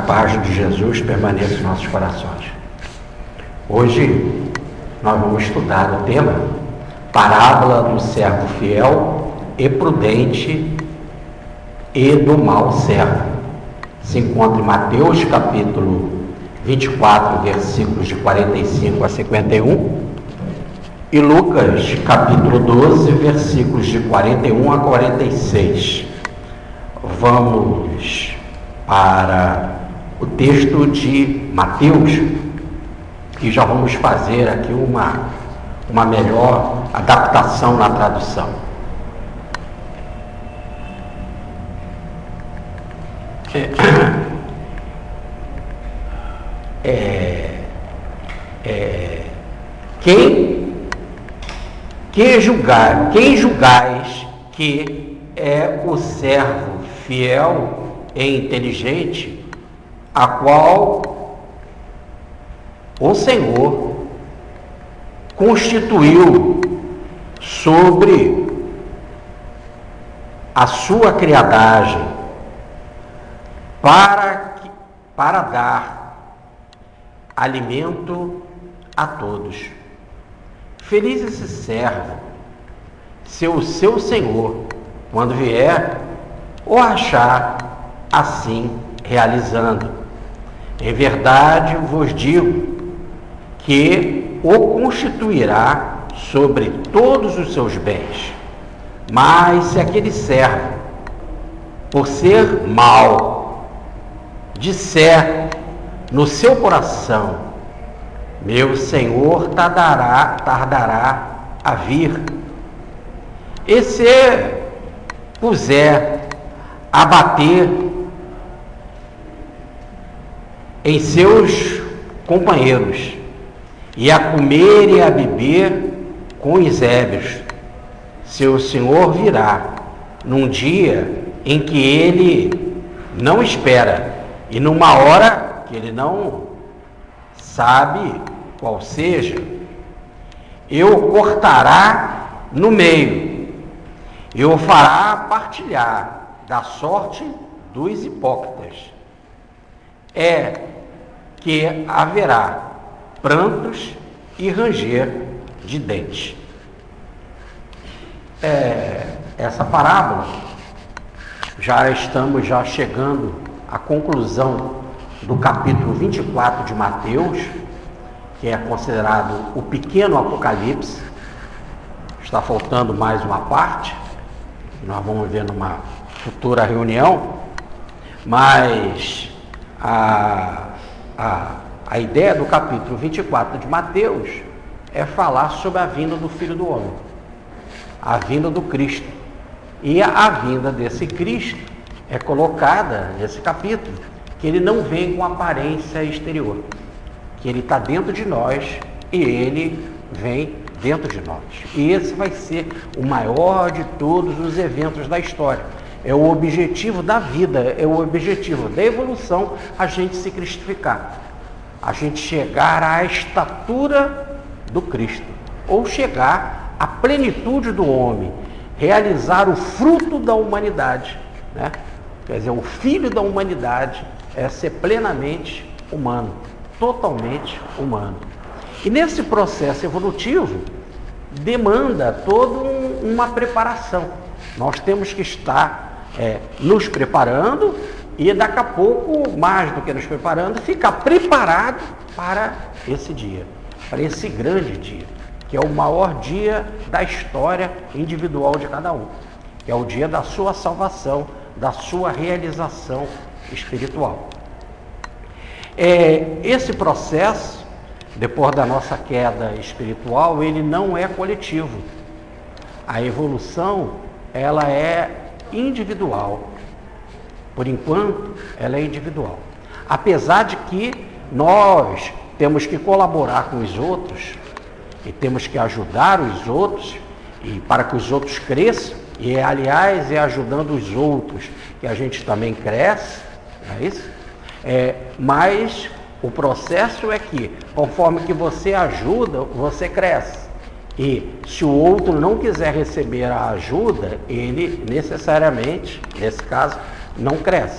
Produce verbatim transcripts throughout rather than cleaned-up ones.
paz de Jesus permaneça em nossos corações. Hoje nós vamos estudar o tema Parábola do servo fiel e prudente e do mau servo. Se encontra em Mateus capítulo vinte e quatro, versículos de quarenta e cinco a cinquenta e um, e Lucas capítulo doze, versículos de quarenta e um a quarenta e seis. Vamos para o texto de Mateus e já vamos fazer aqui uma, uma melhor adaptação na tradução. É, é, é, quem, quem, julgar, quem julgais que é o servo fiel e inteligente, a qual o Senhor constituiu sobre a sua criadagem para, para dar alimento a todos. Feliz esse servo, se o seu Senhor, quando vier, o achar assim realizando. Em verdade vos digo que o constituirá sobre todos os seus bens. Mas se aquele servo, por ser mau, disser no seu coração: meu Senhor tardará, tardará a vir, e se puser a bater em seus companheiros e a comer e a beber com os ébrios, seu Senhor virá num dia em que ele não espera e numa hora que ele não sabe qual seja, e o cortará no meio e o fará partilhar da sorte dos hipócritas. É que haverá prantos e ranger de dentes. É, essa parábola, já estamos já chegando à conclusão do capítulo vinte e quatro de Mateus, que é considerado o pequeno Apocalipse. Está faltando mais uma parte, nós vamos ver numa futura reunião, mas a, a, a ideia do capítulo vinte e quatro de Mateus é falar sobre a vinda do Filho do Homem, a vinda do Cristo. E a, a vinda desse Cristo é colocada nesse capítulo, que ele não vem com aparência exterior, que ele está dentro de nós e ele vem dentro de nós. E esse vai ser o maior de todos os eventos da história. É o objetivo da vida, é o objetivo da evolução, a gente se cristificar, a gente chegar à estatura do Cristo, ou chegar à plenitude do homem, realizar o fruto da humanidade, né? Quer dizer, o filho da humanidade é ser plenamente humano, totalmente humano. E nesse processo evolutivo demanda toda um, uma preparação. Nós temos que estar é, nos preparando e daqui a pouco, mais do que nos preparando, ficar preparado para esse dia, para esse grande dia, que é o maior dia da história individual de cada um, que é o dia da sua salvação, da sua realização espiritual. É, esse processo, depois da nossa queda espiritual, ele não é coletivo. A evolução, ela é individual. Por enquanto, ela é individual. Apesar de que nós temos que colaborar com os outros e temos que ajudar os outros e para que os outros cresçam, e é, aliás, é ajudando os outros que a gente também cresce, não é isso? É, mas o processo é que, conforme que você ajuda, você cresce. E se o outro não quiser receber a ajuda, ele necessariamente, nesse caso, não cresce.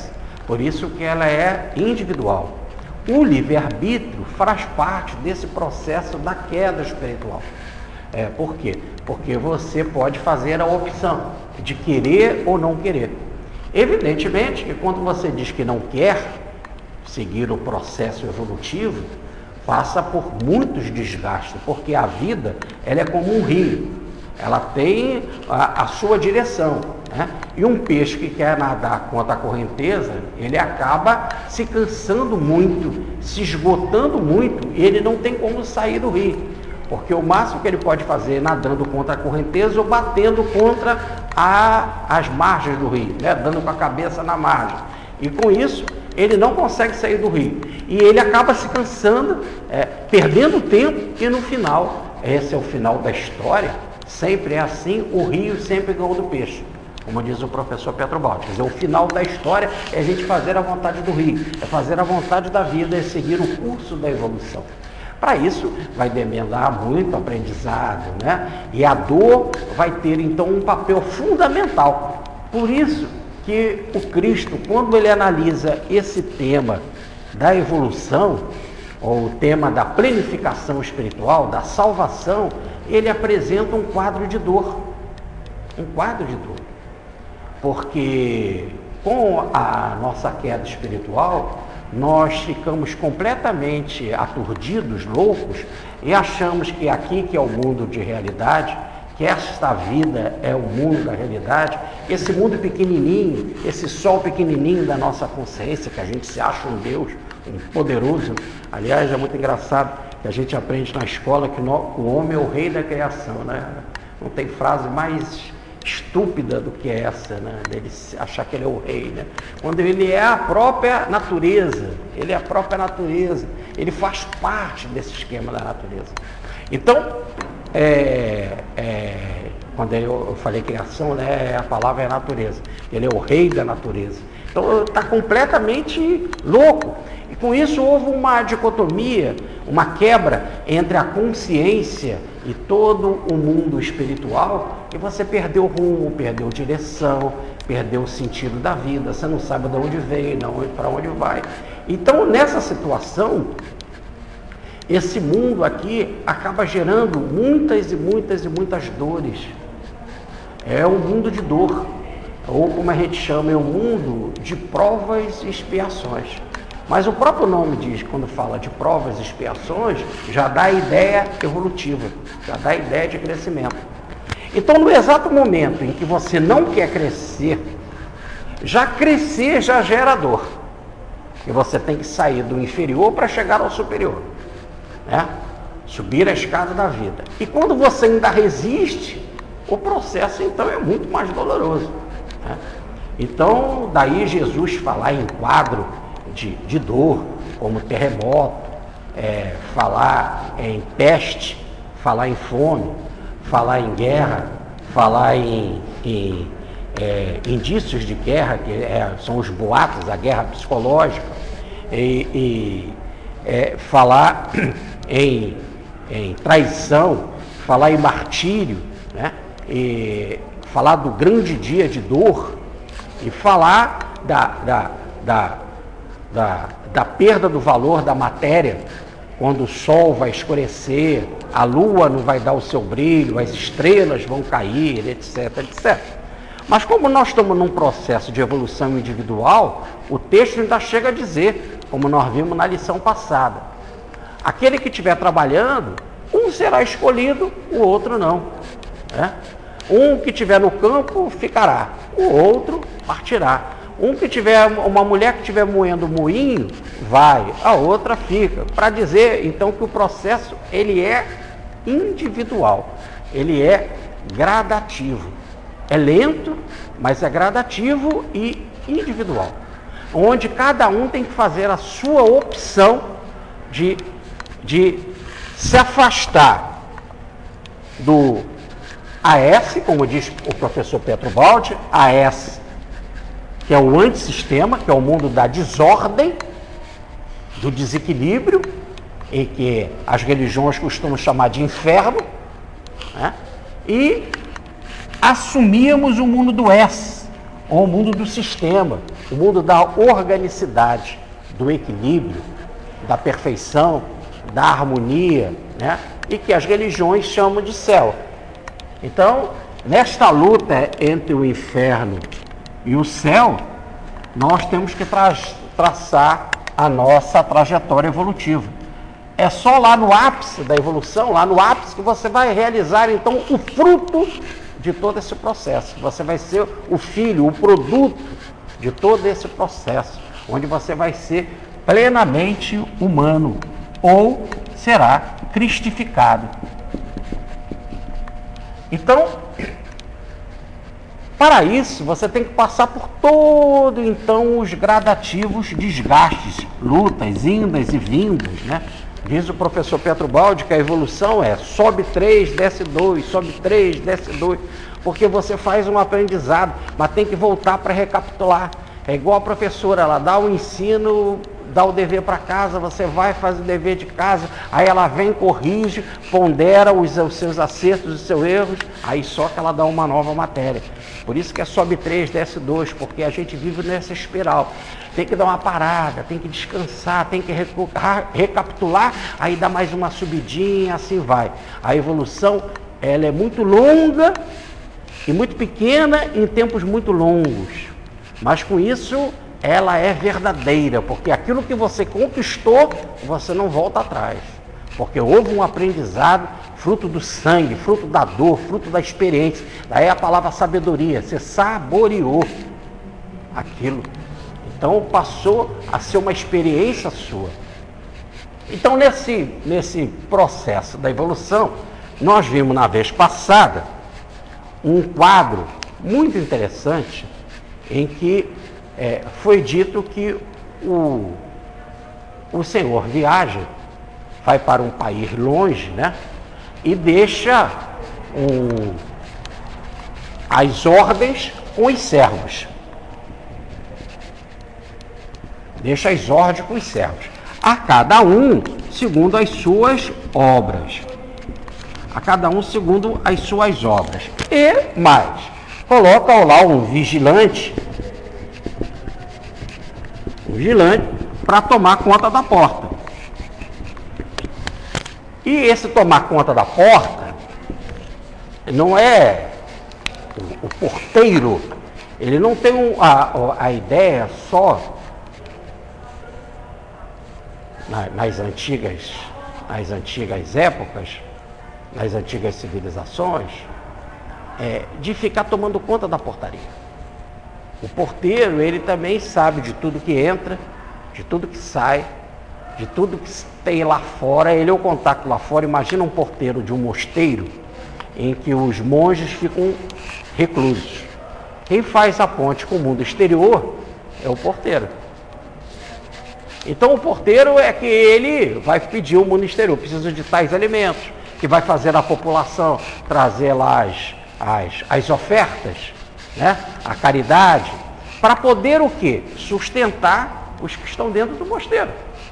Por isso que ela é individual. O livre-arbítrio faz parte desse processo da queda espiritual. É, por quê? Porque você pode fazer a opção de querer ou não querer. Evidentemente que quando você diz que não quer seguir o processo evolutivo, passa por muitos desgastes, porque a vida ela é como um rio, ela tem a, a sua direção, né? E um peixe que quer nadar contra a correnteza, ele acaba se cansando muito, se esgotando muito, e ele não tem como sair do rio, porque o máximo que ele pode fazer é nadando contra a correnteza ou batendo contra a, as margens do rio, né? Dando com a cabeça na margem, e com isso ele não consegue sair do rio, e ele acaba se cansando, é, perdendo tempo, e no final, esse é o final da história, sempre é assim, o rio sempre ganhou do peixe, como diz o professor Pietrobaldi. Quer dizer, o final da história é a gente fazer a vontade do rio, é fazer a vontade da vida, é seguir o curso da evolução. Para isso, vai demandar muito aprendizado, né? E a dor vai ter, então, um papel fundamental. Por isso que o Cristo, quando ele analisa esse tema da evolução, ou o tema da planificação espiritual, da salvação, ele apresenta um quadro de dor. Um quadro de dor. Porque com a nossa queda espiritual, nós ficamos completamente aturdidos, loucos, e achamos que aqui que é o mundo de realidade, que esta vida é o mundo da realidade, esse mundo pequenininho, esse sol pequenininho da nossa consciência, que a gente se acha um Deus, um poderoso. Aliás, é muito engraçado que a gente aprende na escola que o homem é o rei da criação, né? Não tem frase mais estúpida do que essa, né? Dele achar que ele é o rei, né? Quando ele é a própria natureza, ele é a própria natureza, ele faz parte desse esquema da natureza. Então, é, é, quando eu falei criação, né, a palavra é natureza, ele é o rei da natureza. Então está completamente louco, e com isso houve uma dicotomia, uma quebra entre a consciência e todo o mundo espiritual, e você perdeu rumo, perdeu direção, perdeu o sentido da vida, você não sabe de onde veio, para onde vai. Então, nessa situação, esse mundo aqui acaba gerando muitas e muitas e muitas dores. É um mundo de dor, ou como a gente chama, é um mundo de provas e expiações. Mas o próprio nome diz, quando fala de provas e expiações, já dá a ideia evolutiva, já dá a ideia de crescimento. Então, no exato momento em que você não quer crescer, já crescer já gera dor. E você tem que sair do inferior para chegar ao superior, né? Subir a escada da vida. E quando você ainda resiste, o processo então é muito mais doloroso, né? Então, daí Jesus falar em quadro de, de dor, como terremoto, é, falar em peste, falar em fome, falar em guerra, falar em, em é, indícios de guerra, que é, são os boatos, a guerra psicológica, e, e é, falar em, em traição, falar em martírio, né? E falar do grande dia de dor, e falar da, da, da, da, da perda do valor da matéria, quando o sol vai escurecer, a lua não vai dar o seu brilho, as estrelas vão cair, etc, etcétera. Mas como nós estamos num processo de evolução individual, o texto ainda chega a dizer, como nós vimos na lição passada, aquele que estiver trabalhando, um será escolhido, o outro não, né? Um que estiver no campo ficará, o outro partirá. Um que tiver, uma mulher que estiver moendo moinho, vai, a outra fica. Para dizer, então, que o processo, ele é individual, ele é gradativo. É lento, mas é gradativo e individual. Onde cada um tem que fazer a sua opção de, de se afastar do A S, como diz o professor Pietrobaldi, A S, que é o antissistema, que é o mundo da desordem, do desequilíbrio, e que as religiões costumam chamar de inferno, né? E assumíamos o mundo do S, ou o mundo do sistema, o mundo da organicidade, do equilíbrio, da perfeição, da harmonia, né? E que as religiões chamam de céu. Então, nesta luta entre o inferno e o céu, nós temos que tra traçar a nossa trajetória evolutiva. É só lá no ápice da evolução, lá no ápice, que você vai realizar, então, o fruto de todo esse processo. Você vai ser o filho, o produto de todo esse processo, onde você vai ser plenamente humano, ou será cristificado. Então, para isso, você tem que passar por todo, então, os gradativos desgastes, lutas, indas e vindas, né? Diz o professor Petrobaldi que a evolução é sobe três, desce dois, sobe três, desce dois, porque você faz um aprendizado, mas tem que voltar para recapitular. É igual a professora, ela dá o ensino, dá o dever para casa, você vai fazer o dever de casa, aí ela vem, corrige, pondera os, os seus acertos, os seus erros, aí só que ela dá uma nova matéria. Por isso que é sobe três, desce dois, porque a gente vive nessa espiral. Tem que dar uma parada, tem que descansar, tem que recapitular, aí dá mais uma subidinha, assim vai. A evolução, ela é muito longa e muito pequena em tempos muito longos. Mas com isso, ela é verdadeira, porque aquilo que você conquistou, você não volta atrás. Porque houve um aprendizado, fruto do sangue, fruto da dor, fruto da experiência. Daí a palavra sabedoria, você saboreou aquilo. Então passou a ser uma experiência sua. Então nesse, nesse processo da evolução, nós vimos na vez passada um quadro muito interessante em que é, foi dito que o, o Senhor viaja, vai para um país longe, né? E deixa um, as ordens com os servos. Deixa as ordens com os servos. A cada um segundo as suas obras. A cada um segundo as suas obras. E mais, coloca lá um vigilante, um vigilante, para tomar conta da porta. E esse tomar conta da porta não é o, o porteiro, ele não tem um, a, a ideia só na, nas antigas, nas antigas épocas, nas antigas civilizações, é, de ficar tomando conta da portaria. O porteiro, ele também sabe de tudo que entra, de tudo que sai, de tudo que tem lá fora. Ele é o contato lá fora. Imagina um porteiro de um mosteiro em que os monges ficam reclusos. Quem faz a ponte com o mundo exterior é o porteiro. Então o porteiro é que ele vai pedir o mundo exterior, precisa de tais alimentos, que vai fazer a população trazer lá as, as, as ofertas, né? A caridade, para poder o quê? Sustentar os que estão dentro do mosteiro.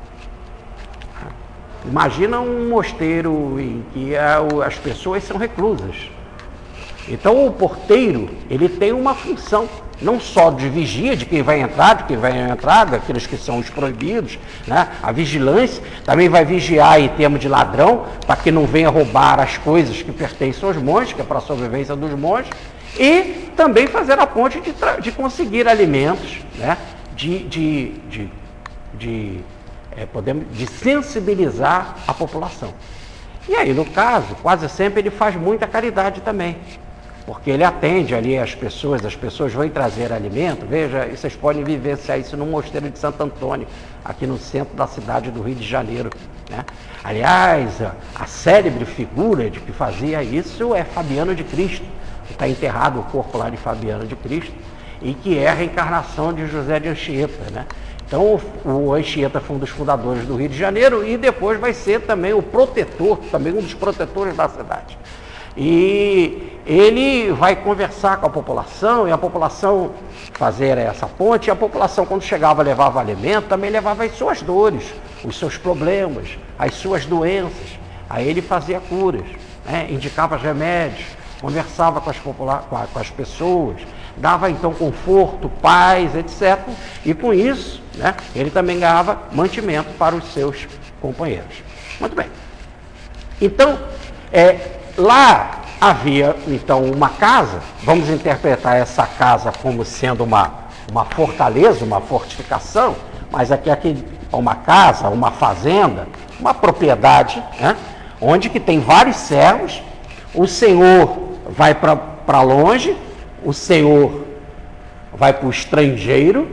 Imagina um mosteiro em que as pessoas são reclusas. Então o porteiro, ele tem uma função, não só de vigia de quem vai entrar, de quem vai entrar, daqueles que são os proibidos, né? A vigilância, também vai vigiar em termos de ladrão, para que não venha roubar as coisas que pertencem aos monges, que é para a sobrevivência dos monges, e também fazer a ponte de, de conseguir alimentos, né? de, de, de, de É, podemos, de sensibilizar a população. E aí, no caso, quase sempre ele faz muita caridade também, porque ele atende ali as pessoas, as pessoas vão trazer alimento. Veja, vocês podem vivenciar isso no Mosteiro de Santo Antônio, aqui no centro da cidade do Rio de Janeiro, né? Aliás, a, a célebre figura de que fazia isso é Fabiano de Cristo, que está enterrado o corpo lá de Fabiano de Cristo, e que é a reencarnação de José de Anchieta, né? Então, o Anchieta foi um dos fundadores do Rio de Janeiro e depois vai ser também o protetor, também um dos protetores da cidade. E ele vai conversar com a população, e a população fazer essa ponte, e a população, quando chegava, levava alimento, também levava as suas dores, os seus problemas, as suas doenças. Aí ele fazia curas, né? Indicava remédios, conversava com as, popula- com a, com as pessoas, dava então conforto, paz, etcétera. E com isso, né, ele também ganhava mantimento para os seus companheiros. Muito bem. Então, é, lá havia então uma casa, vamos interpretar essa casa como sendo uma, uma fortaleza, uma fortificação, mas aqui, aqui é uma casa, uma fazenda, uma propriedade, né, onde que tem vários servos, o senhor vai para longe, o senhor vai para o estrangeiro,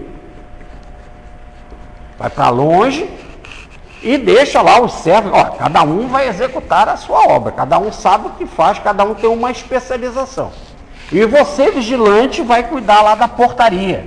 vai para longe e deixa lá os servos, ó, cada um vai executar a sua obra, cada um sabe o que faz, cada um tem uma especialização. E você, vigilante, vai cuidar lá da portaria.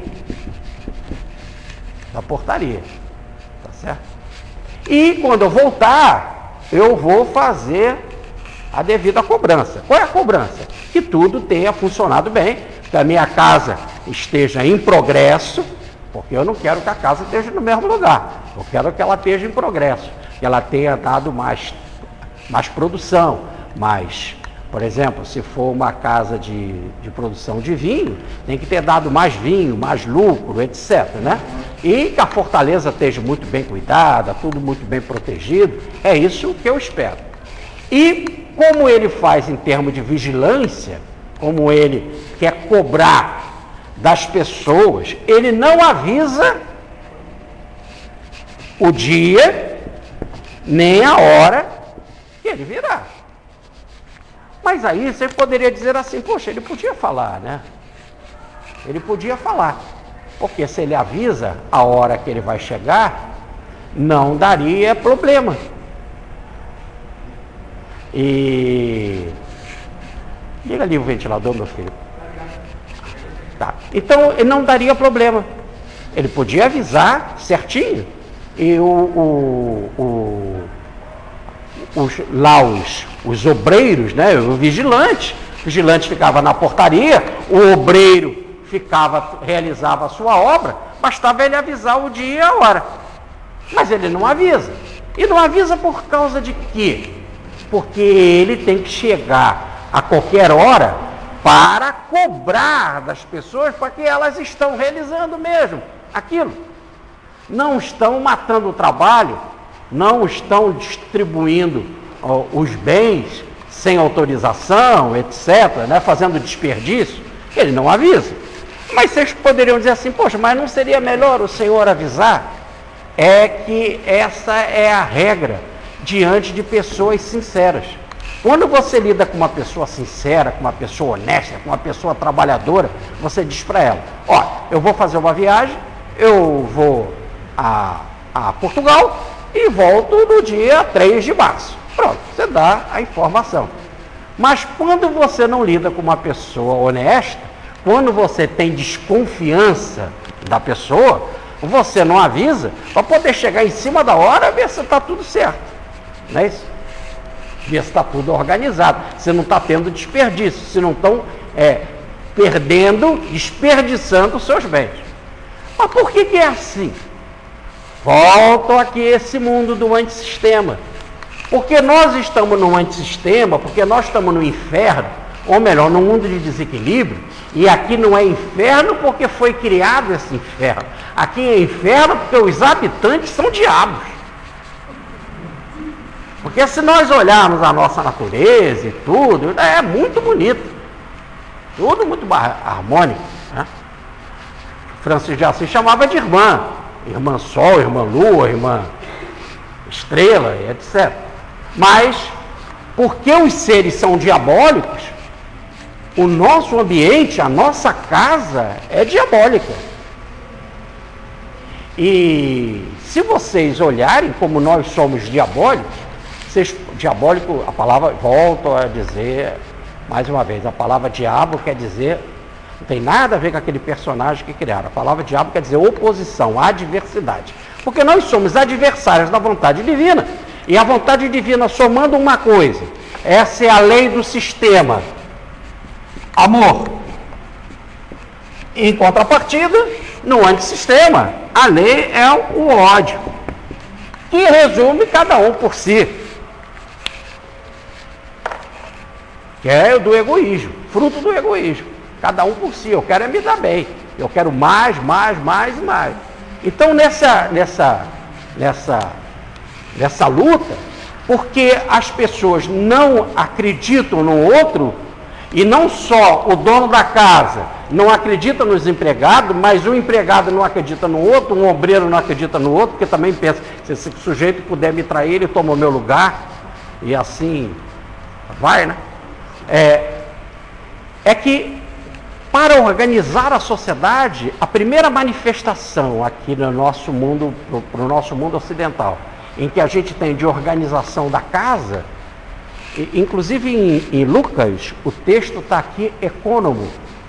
Da portaria, tá certo? E quando eu voltar, eu vou fazer a devida cobrança. Qual é a cobrança? Que tudo tenha funcionado bem, que a minha casa esteja em progresso, porque eu não quero que a casa esteja no mesmo lugar. Eu quero que ela esteja em progresso, que ela tenha dado mais, mais produção, mais, por exemplo, se for uma casa de, de produção de vinho, tem que ter dado mais vinho, mais lucro, etcétera, né? E que a fortaleza esteja muito bem cuidada, tudo muito bem protegido, é isso que eu espero. E como ele faz em termos de vigilância, como ele quer cobrar das pessoas, ele não avisa o dia, nem a hora que ele virá. Mas aí você poderia dizer assim, poxa, ele podia falar, né? Ele podia falar, porque se ele avisa a hora que ele vai chegar, não daria problema. E... liga ali o ventilador, meu filho. Tá. Então, ele não daria problema. Ele podia avisar certinho. E o, o, o, os, lá os, os obreiros, né, o vigilante, o vigilante ficava na portaria, o obreiro ficava, realizava a sua obra, bastava ele avisar o dia e a hora. Mas ele não avisa. E não avisa por causa de quê? Porque ele tem que chegar a qualquer hora para cobrar das pessoas para que elas estão realizando mesmo aquilo. Não estão matando o trabalho, não estão distribuindo ó, os bens sem autorização, etcétera, né, fazendo desperdício. Ele não avisa. Mas vocês poderiam dizer assim, poxa, mas não seria melhor o senhor avisar? É que essa é a regra diante de pessoas sinceras. Quando você lida com uma pessoa sincera, com uma pessoa honesta, com uma pessoa trabalhadora, você diz para ela, ó, eu vou fazer uma viagem, eu vou a, a Portugal e volto no dia três de março. Pronto, você dá a informação. Mas quando você não lida com uma pessoa honesta, quando você tem desconfiança da pessoa, você não avisa para poder chegar em cima da hora e ver se está tudo certo. Não é isso? Ver se está tudo organizado, se não está tendo desperdício, se não estão é, perdendo, desperdiçando os seus bens. Mas por que que é assim? Volto aqui a esse mundo do antissistema. Porque nós estamos no antissistema, porque nós estamos no inferno, ou melhor, no mundo de desequilíbrio, e aqui não é inferno porque foi criado esse inferno. Aqui é inferno porque os habitantes são diabos. Porque se nós olharmos a nossa natureza e tudo, é muito bonito. Tudo muito harmônico. Né? Francisco de Assis chamava de irmã. Irmã Sol, irmã Lua, irmã Estrela, etcétera. Mas, porque os seres são diabólicos, o nosso ambiente, a nossa casa é diabólica. E se vocês olharem como nós somos diabólicos, vocês, diabólico, a palavra, volto a dizer mais uma vez, a palavra diabo quer dizer, não tem nada a ver com aquele personagem que criaram. A palavra diabo quer dizer oposição, adversidade. Porque nós somos adversários da vontade divina. E a vontade divina somando uma coisa, essa é a lei do sistema. Amor. Em contrapartida, no antissistema, a lei é o ódio, que resume cada um por si. Que é do egoísmo, fruto do egoísmo. cada um por si, eu quero é me dar bem, eu quero mais, mais, mais e mais. Então nessa, nessa, nessa, nessa luta, porque as pessoas não acreditam no outro, e não só o dono da casa não acredita nos empregados, mas o empregado não acredita no outro, um obreiro não acredita no outro, porque também pensa, se esse sujeito puder me trair, ele toma o meu lugar, e assim vai, né? É, é que para organizar a sociedade, a primeira manifestação aqui no nosso mundo, para o nosso mundo ocidental, em que a gente tem de organização da casa, inclusive em, em Lucas, o texto está aqui, econômico,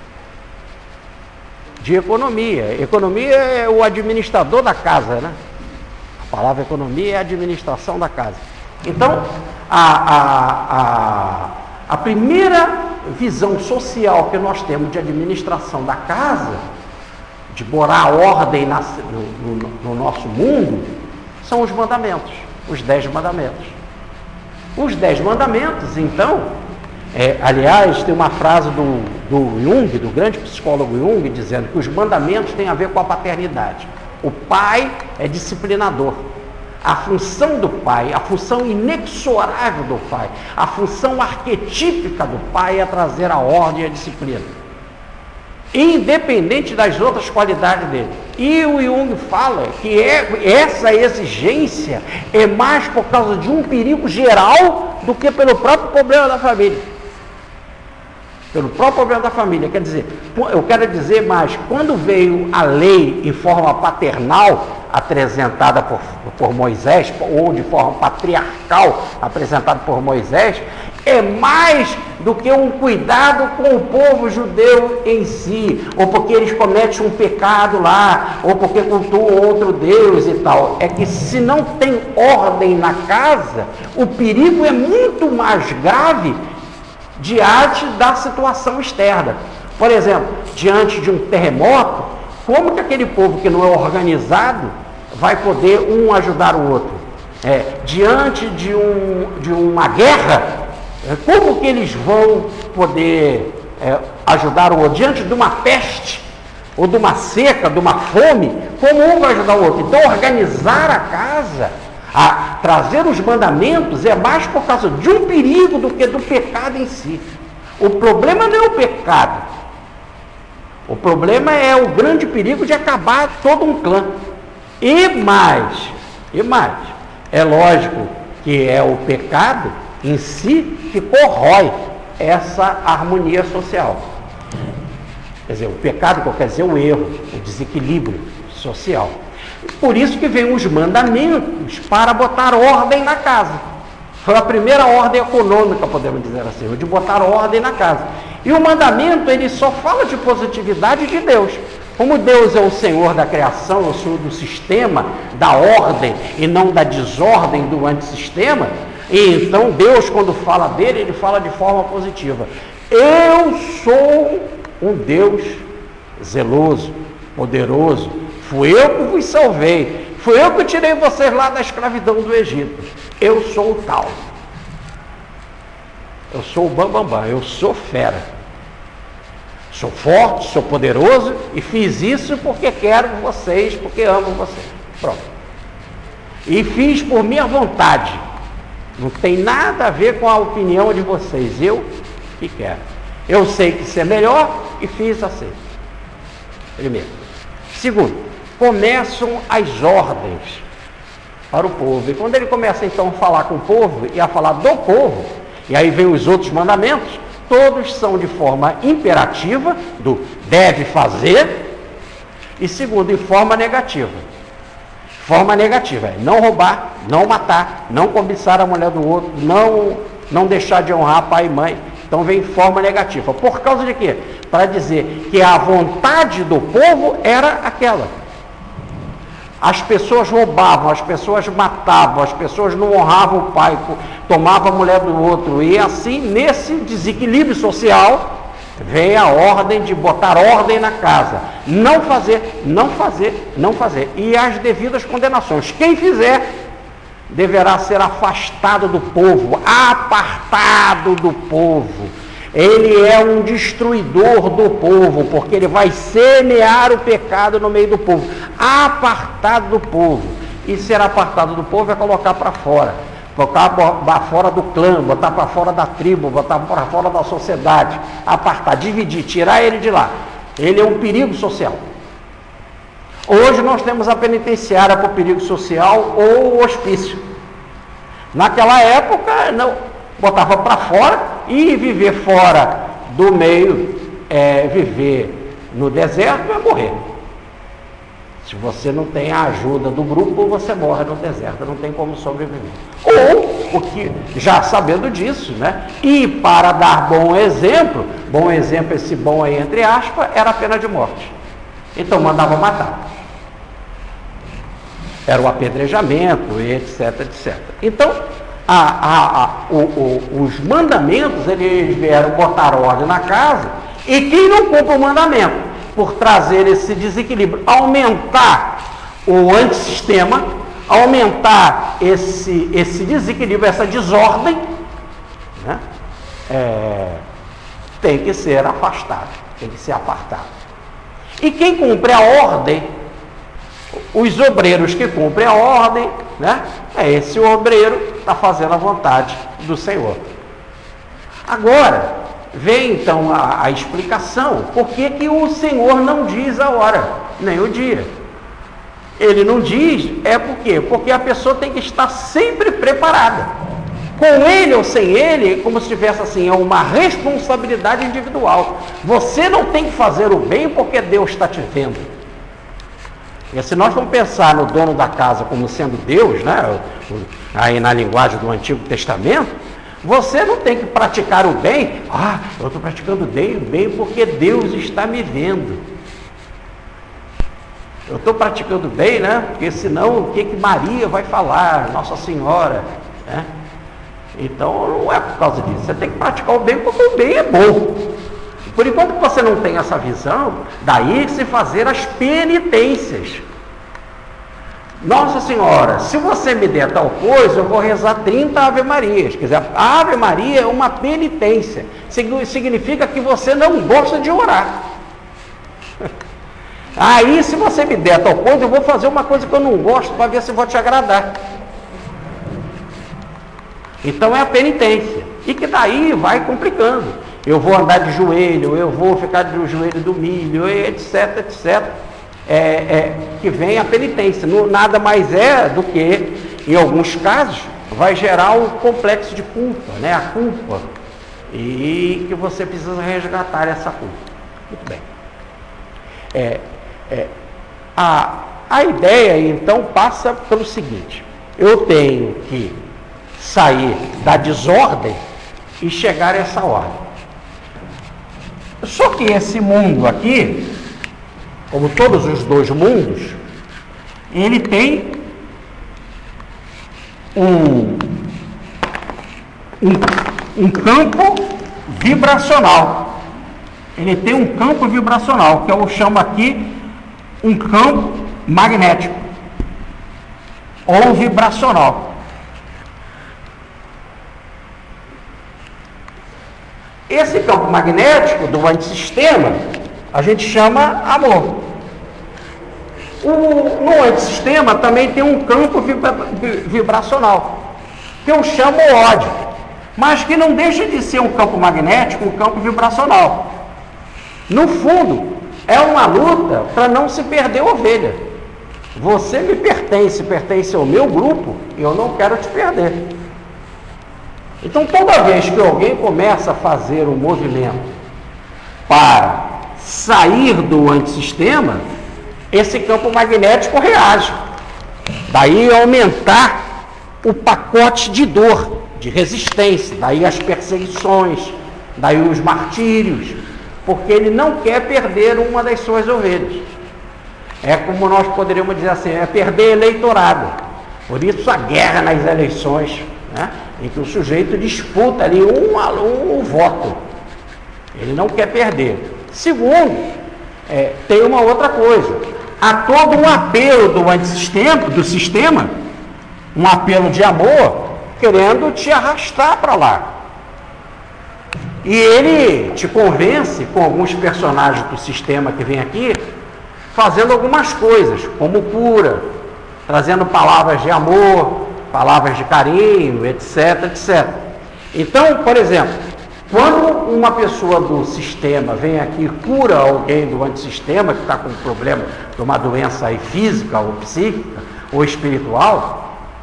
de economia. Economia é o administrador da casa, né? A palavra economia é a administração da casa. Então, a, a, a, a primeira visão social que nós temos de administração da casa, de morar ordem na, no, no, no nosso mundo, são os mandamentos, os dez mandamentos. Os dez mandamentos, então, é, aliás, tem uma frase do, do Jung, do grande psicólogo Jung, dizendo que os mandamentos têm a ver com a paternidade. O pai é disciplinador. A função do pai, a função inexorável do pai, a função arquetípica do pai é trazer a ordem e a disciplina, independente das outras qualidades dele. E o Jung fala que é, essa exigência é mais por causa de um perigo geral do que pelo próprio problema da família. Pelo próprio problema da família. Quer dizer, eu quero dizer mais, quando veio a lei em forma paternal, apresentada por, por Moisés, ou de forma patriarcal, apresentada por Moisés, é mais do que um cuidado com o povo judeu em si, ou porque eles cometem um pecado lá, ou porque cultuam outro Deus e tal. É que se não tem ordem na casa, o perigo é muito mais grave diante da situação externa. Por exemplo, diante de um terremoto, como que aquele povo que não é organizado vai poder um ajudar o outro? É, diante de, um, de uma guerra, como que eles vão poder é, ajudar o outro? Diante de uma peste, ou de uma seca, de uma fome, como um vai ajudar o outro? Então, organizar a casa, a trazer os mandamentos, é mais por causa de um perigo do que do pecado em si. O problema não é o pecado. O problema é o grande perigo de acabar todo um clã. E mais, e mais, é lógico que é o pecado em si que corrói essa harmonia social. Quer dizer, o pecado quer dizer o erro, o desequilíbrio social. Por isso que vem os mandamentos para botar ordem na casa. Foi a primeira ordem econômica, podemos dizer assim, de botar ordem na casa. E o mandamento, ele só fala de positividade de Deus. Como Deus é o Senhor da criação, o Senhor do sistema, da ordem e não da desordem do antissistema, e então Deus, quando fala dele, ele fala de forma positiva. Eu sou um Deus zeloso, poderoso, fui eu que vos salvei, fui eu que tirei vocês lá da escravidão do Egito, eu sou o tal, eu sou o bambambam, bam, bam, eu sou fera, sou forte, sou poderoso e fiz isso porque quero vocês, porque amo vocês, pronto, e fiz por minha vontade, não tem nada a ver com a opinião de vocês, eu que quero, eu sei que isso é melhor e fiz assim. Primeiro. Segundo, começam as ordens para o povo. E quando ele começa então a falar com o povo e a falar do povo, e aí vem os outros mandamentos, todos são de forma imperativa, do deve fazer, e segundo, em forma negativa. Forma negativa é não roubar, não matar, não cobiçar a mulher do outro, não, não deixar de honrar pai e mãe. Então vem forma negativa. Por causa de quê? Para dizer que a vontade do povo era aquela. As pessoas roubavam, as pessoas matavam, as pessoas não honravam o pai, tomavam a mulher do outro. E assim, nesse desequilíbrio social, vem a ordem de botar ordem na casa. Não fazer, não fazer, não fazer. E as devidas condenações. Quem fizer deverá ser afastado do povo, apartado do povo. Ele é um destruidor do povo, porque ele vai semear o pecado no meio do povo, apartado do povo. E ser apartado do povo é colocar para fora, botar para fora do clã, botar para fora da tribo, botar para fora da sociedade, apartar, dividir, tirar ele de lá. Ele é um perigo social. Hoje nós temos a penitenciária por perigo social ou o hospício. Naquela época, não, botava para fora e viver fora do meio, é, viver no deserto é morrer. Se você não tem a ajuda do grupo, você morre no deserto, não tem como sobreviver. Ou, o que, já sabendo disso, né? E para dar bom exemplo, bom exemplo, esse bom aí entre aspas, era a pena de morte. Então mandava matar. Era o apedrejamento, etc, etcétera. Então, a, a, a, o, o, os mandamentos, eles vieram botar ordem na casa, e quem não cumpre o mandamento, por trazer esse desequilíbrio, aumentar o antissistema, aumentar esse, esse desequilíbrio, essa desordem, né? é, tem que ser afastado, tem que ser apartado. E quem cumpre a ordem, os obreiros que cumprem a ordem, né? É esse obreiro que está fazendo a vontade do Senhor. Agora, vem então a, a explicação, por que que o Senhor não diz a hora, nem o dia. Ele não diz, é por quê? Porque a pessoa tem que estar sempre preparada. Com ele ou sem ele, como se tivesse assim, uma responsabilidade individual. Você não tem que fazer o bem porque Deus está te vendo. E se nós vamos pensar no dono da casa como sendo Deus, né? Aí na linguagem do Antigo Testamento, você não tem que praticar o bem. Ah, eu estou praticando o bem porque Deus está me vendo. Eu estou praticando o bem, né? Porque senão o que, que Maria vai falar, Nossa Senhora, né? Então não é por causa disso. Você tem que praticar o bem porque o bem é bom. Por enquanto que você não tem essa visão, daí se fazer as penitências. Nossa Senhora, se você me der tal coisa, eu vou rezar trinta Ave Marias. Quer dizer, a Ave Maria é uma penitência. Significa que você não gosta de orar. Aí, se você me der tal coisa, eu vou fazer uma coisa que eu não gosto para ver se vou te agradar. Então é a penitência. E que daí vai complicando. Eu vou andar de joelho, eu vou ficar de joelho do milho, etc, etcétera. É, é, que vem a penitência. Não, nada mais é do que, em alguns casos, vai gerar um complexo de culpa, né? A culpa. E que você precisa resgatar essa culpa. Muito bem. É, é, a, a ideia, então, passa pelo seguinte. Eu tenho que sair da desordem e chegar a essa ordem. Só que esse mundo aqui, como todos os dois mundos, ele tem um, um, um campo vibracional. Ele tem um campo vibracional, que eu chamo aqui um campo magnético ou vibracional. Esse campo magnético do antissistema a gente chama amor. O, no antissistema também tem um campo vibra, vibracional, que eu chamo ódio, mas que não deixa de ser um campo magnético, um campo vibracional. No fundo, é uma luta para não se perder ovelha. Você me pertence, pertence ao meu grupo, e eu não quero te perder. Então, toda vez que alguém começa a fazer um movimento para sair do antissistema, esse campo magnético reage. Daí aumentar o pacote de dor, de resistência, daí as perseguições, daí os martírios, porque ele não quer perder uma das suas ovelhas. É como nós poderíamos dizer assim, é perder eleitorado. Por isso a guerra nas eleições, né? Em que o sujeito disputa ali um, um, um voto. Ele não quer perder. Segundo, é, tem uma outra coisa. Há todo um apelo do antissistema, do sistema, um apelo de amor, querendo te arrastar para lá. E ele te convence com alguns personagens do sistema que vem aqui, fazendo algumas coisas, como cura, trazendo palavras de amor, palavras de carinho, etc, etcétera. Então, por exemplo, quando uma pessoa do sistema vem aqui e cura alguém do antissistema, que está com um problema de uma doença aí física, ou psíquica, ou espiritual,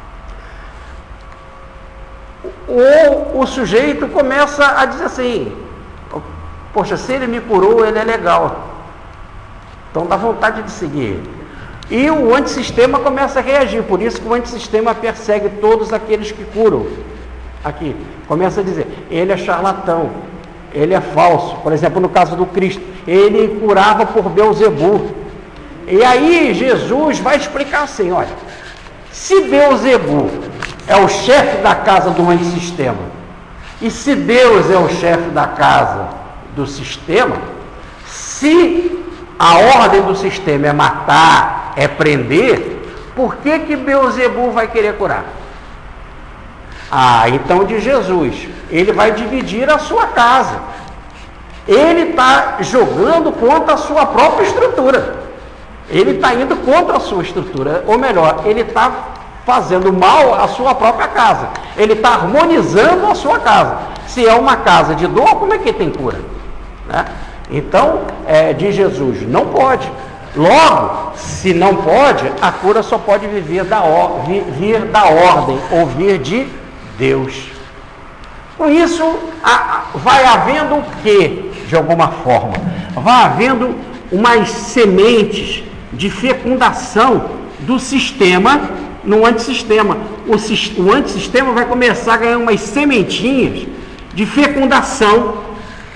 ou o sujeito começa a dizer assim, poxa, se ele me curou, ele é legal, então dá vontade de seguir ele. E o antissistema começa a reagir, por isso que o antissistema persegue todos aqueles que curam. Aqui, começa a dizer, ele é charlatão, ele é falso. Por exemplo, no caso do Cristo, ele curava por Beelzebu. E aí Jesus vai explicar assim, olha, se Beelzebu é o chefe da casa do antissistema, e se Deus é o chefe da casa do sistema, se a ordem do sistema é matar, é prender, por que que Beelzebu vai querer curar? Ah, então de Jesus, ele vai dividir a sua casa. Ele está jogando contra a sua própria estrutura. Ele está indo contra a sua estrutura, ou melhor, ele está fazendo mal à sua própria casa. Ele está harmonizando a sua casa. Se é uma casa de dor, como é que tem cura? Né? Então, é, de Jesus, não pode. Logo, se não pode, a cura só pode viver da or, vir, vir da ordem, ou vir de Deus. Com isso, a, vai havendo o quê? De alguma forma, vai havendo umas sementes de fecundação do sistema no antissistema. O, o antissistema vai começar a ganhar umas sementinhas de fecundação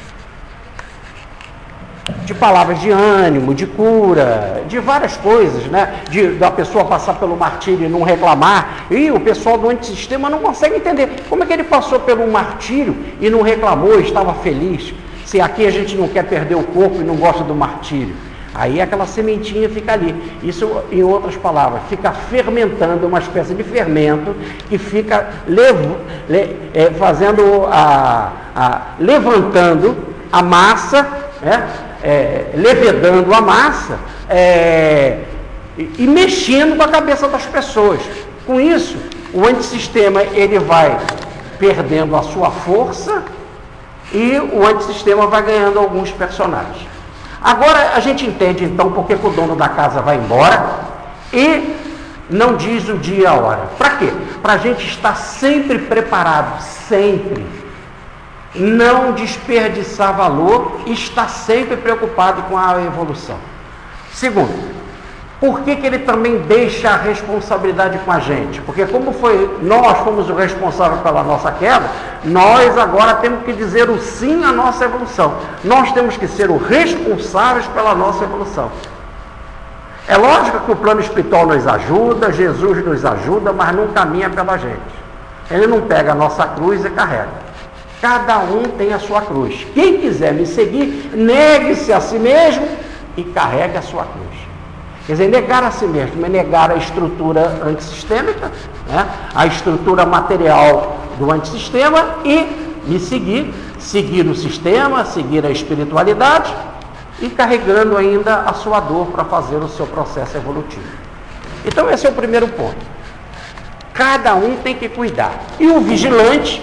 de palavras de ânimo, de cura, de várias coisas, né? De, da pessoa passar pelo martírio e não reclamar. E o pessoal do antissistema não consegue entender como é que ele passou pelo martírio e não reclamou, estava feliz. Se aqui a gente não quer perder o corpo e não gosta do martírio. Aí aquela sementinha fica ali. Isso, em outras palavras, fica fermentando, uma espécie de fermento que fica levo, le, é, fazendo a, a, levantando a massa, né? É, levedando a massa é, e, e mexendo com a cabeça das pessoas. Com isso, o antissistema ele vai perdendo a sua força e o antissistema vai ganhando alguns personagens. Agora a gente entende então porque que o dono da casa vai embora e não diz o dia e a hora. Para quê? Para a gente estar sempre preparado, sempre. Não desperdiçar valor e estar sempre preocupado com a evolução. Segundo, por que que ele também deixa a responsabilidade com a gente? Porque como foi, nós fomos o responsável pela nossa queda, nós agora temos que dizer o sim à nossa evolução. Nós temos que ser os responsáveis pela nossa evolução. É lógico que o plano espiritual nos ajuda, Jesus nos ajuda, mas não caminha pela gente. Ele não pega a nossa cruz e carrega. Cada um tem a sua cruz. Quem quiser me seguir, negue-se a si mesmo e carregue a sua cruz. Quer dizer, negar a si mesmo é negar a estrutura antissistêmica, né? A estrutura material do antissistema e me seguir, seguir o sistema, seguir a espiritualidade e carregando ainda a sua dor para fazer o seu processo evolutivo. Então esse é o primeiro ponto. Cada um tem que cuidar. E o vigilante,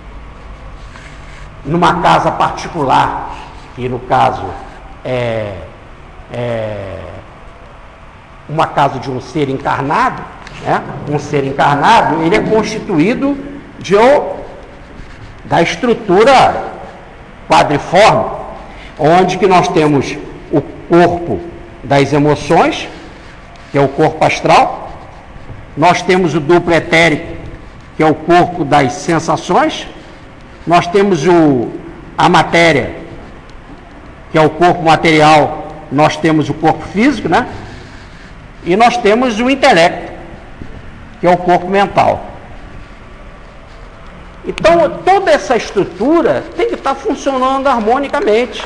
numa casa particular, que no caso é, é uma casa de um ser encarnado, né? Um ser encarnado, ele é constituído de, da estrutura quadriforme, onde que nós temos o corpo das emoções, que é o corpo astral, nós temos o duplo etérico, que é o corpo das sensações, nós temos o, a matéria, que é o corpo material, nós temos o corpo físico, né? E nós temos o intelecto, que é o corpo mental. Então, toda essa estrutura tem que estar funcionando harmonicamente.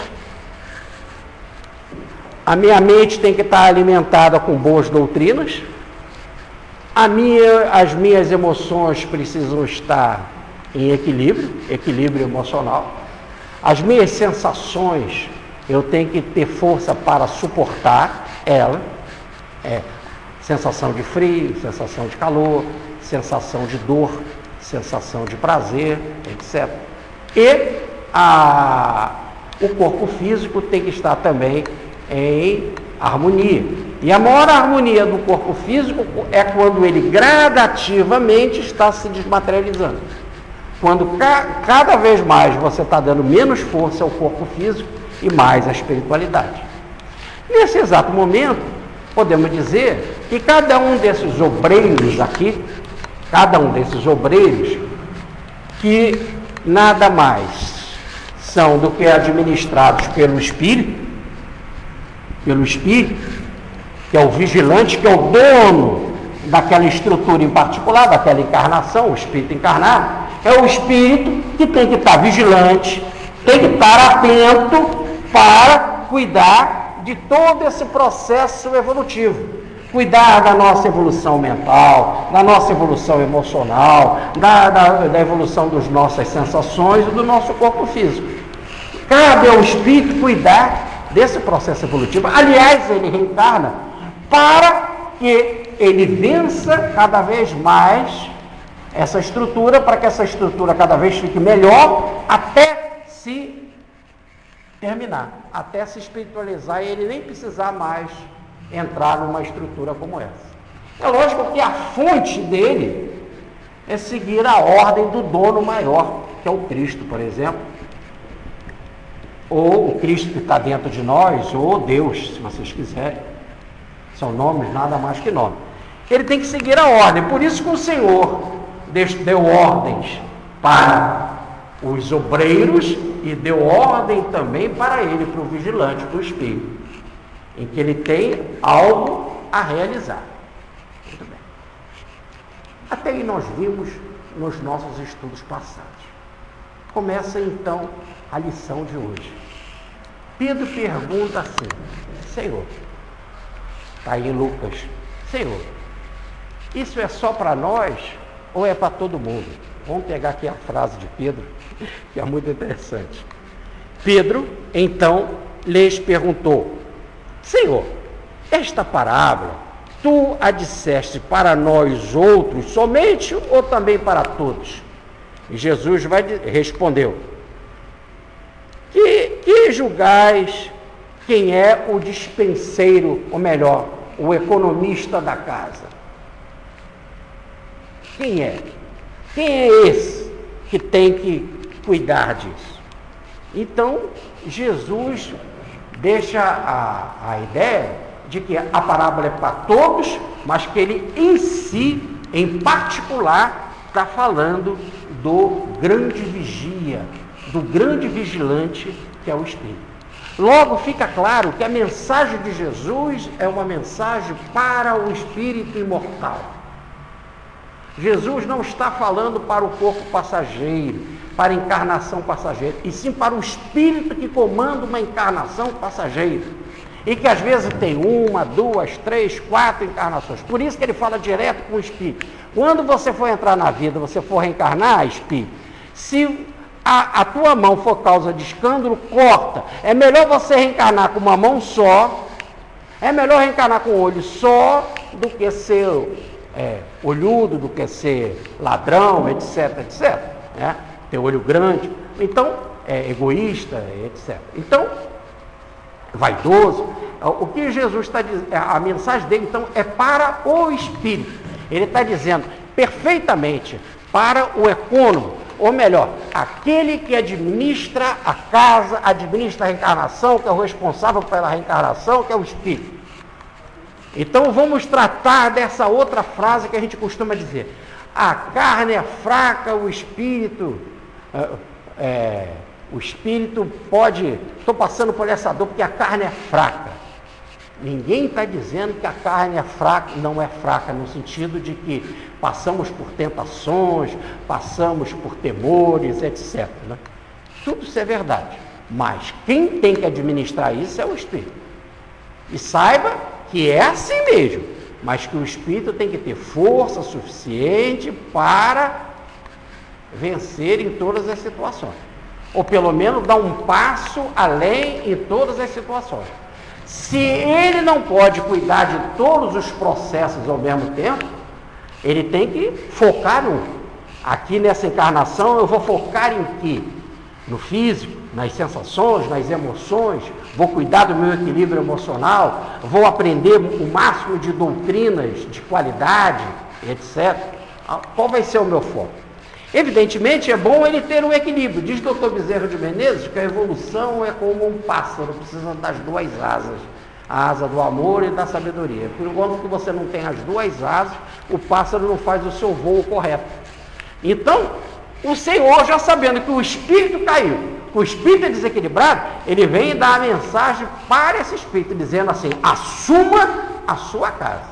A minha mente tem que estar alimentada com boas doutrinas, a minha, as minhas emoções precisam estar em equilíbrio, equilíbrio emocional. As minhas sensações, eu tenho que ter força para suportar ela. É, sensação de frio, sensação de calor, sensação de dor, sensação de prazer, etcétera. E a, o corpo físico tem que estar também em harmonia. E a maior harmonia do corpo físico é quando ele gradativamente está se desmaterializando. Quando ca, cada vez mais você está dando menos força ao corpo físico e mais à espiritualidade. Nesse exato momento, podemos dizer que cada um desses obreiros aqui, cada um desses obreiros, que nada mais são do que administrados pelo Espírito, pelo Espírito, que é o vigilante, que é o dono daquela estrutura em particular, daquela encarnação, o Espírito encarnado, é o Espírito que tem que estar vigilante, tem que estar atento para cuidar de todo esse processo evolutivo. Cuidar da nossa evolução mental, da nossa evolução emocional, da, da, da evolução das nossas sensações e do nosso corpo físico. Cabe ao Espírito cuidar desse processo evolutivo. Aliás, ele reencarna para que ele vença cada vez mais essa estrutura, para que essa estrutura cada vez fique melhor, até se terminar, até se espiritualizar e ele nem precisar mais entrar numa estrutura como essa. É lógico que a fonte dele é seguir a ordem do dono maior, que é o Cristo, por exemplo, ou o Cristo que está dentro de nós, ou Deus, se vocês quiserem. São nomes, nada mais que nomes. Ele tem que seguir a ordem. Por isso que o Senhor deu ordens para os obreiros e deu ordem também para ele, para o vigilante do Espírito, em que ele tem algo a realizar. Muito bem. Até aí nós vimos nos nossos estudos passados. Começa então a lição de hoje. Pedro pergunta assim: Senhor, está aí em Lucas, Senhor, isso é só para nós ou é para todo mundo? Vamos pegar aqui a frase de Pedro, que é muito interessante. Pedro, então, lhes perguntou: Senhor, esta parábola, tu a disseste para nós outros somente ou também para todos? E Jesus vai, respondeu: que, que julgais quem é o dispenseiro, ou melhor, o economista da casa? Quem é? Quem é esse que tem que cuidar disso? Então, Jesus deixa a, a ideia de que a parábola é para todos, mas que ele em si, em particular, está falando do grande vigia, do grande vigilante que é o Espírito. Logo fica claro que a mensagem de Jesus é uma mensagem para o espírito imortal. Jesus não está falando para o corpo passageiro, para a encarnação passageira, e sim para o espírito que comanda uma encarnação passageira. E que às vezes tem uma, duas, três, quatro encarnações. Por isso que ele fala direto com o espírito. Quando você for entrar na vida, você for reencarnar, espírito, se a, a tua mão for causa de escândalo, corta. É melhor você reencarnar com uma mão só, é melhor reencarnar com um olho só, do que ser é, olhudo, do que ser ladrão, etc, etc. Né? Ter olho grande, então, é egoísta, etcétera. Então, vaidoso. O que Jesus está dizendo, a mensagem dele, então, é para o espírito. Ele está dizendo perfeitamente para o econômico, ou melhor, aquele que administra a casa, administra a reencarnação, que é o responsável pela reencarnação, que é o espírito. Então vamos tratar dessa outra frase que a gente costuma dizer: a carne é fraca, o espírito é, é, o espírito pode, estou passando por essa dor porque a carne é fraca. Ninguém está dizendo que a carne é fraca, não é fraca no sentido de que passamos por tentações, passamos por temores, etcétera. Né? Tudo isso é verdade, mas quem tem que administrar isso é o espírito. E saiba que é assim mesmo, mas que o espírito tem que ter força suficiente para vencer em todas as situações. ou pelo menos dar um passo além em todas as situações. Se ele não pode cuidar de todos os processos ao mesmo tempo, ele tem que focar no. Aqui nessa encarnação eu vou focar em quê? No físico, nas sensações, nas emoções, vou cuidar do meu equilíbrio emocional, vou aprender o máximo de doutrinas de qualidade, etcétera. Qual vai ser o meu foco? Evidentemente é bom ele ter um equilíbrio. Diz doutor Bezerra de Menezes que a evolução é como um pássaro, precisa das duas asas, a asa do amor e da sabedoria. Por enquanto que você não tem as duas asas, o pássaro não faz o seu voo correto. Então, o Senhor, já sabendo que o espírito caiu, que o espírito é desequilibrado, ele vem dar a mensagem para esse espírito, dizendo assim: assuma a sua casa.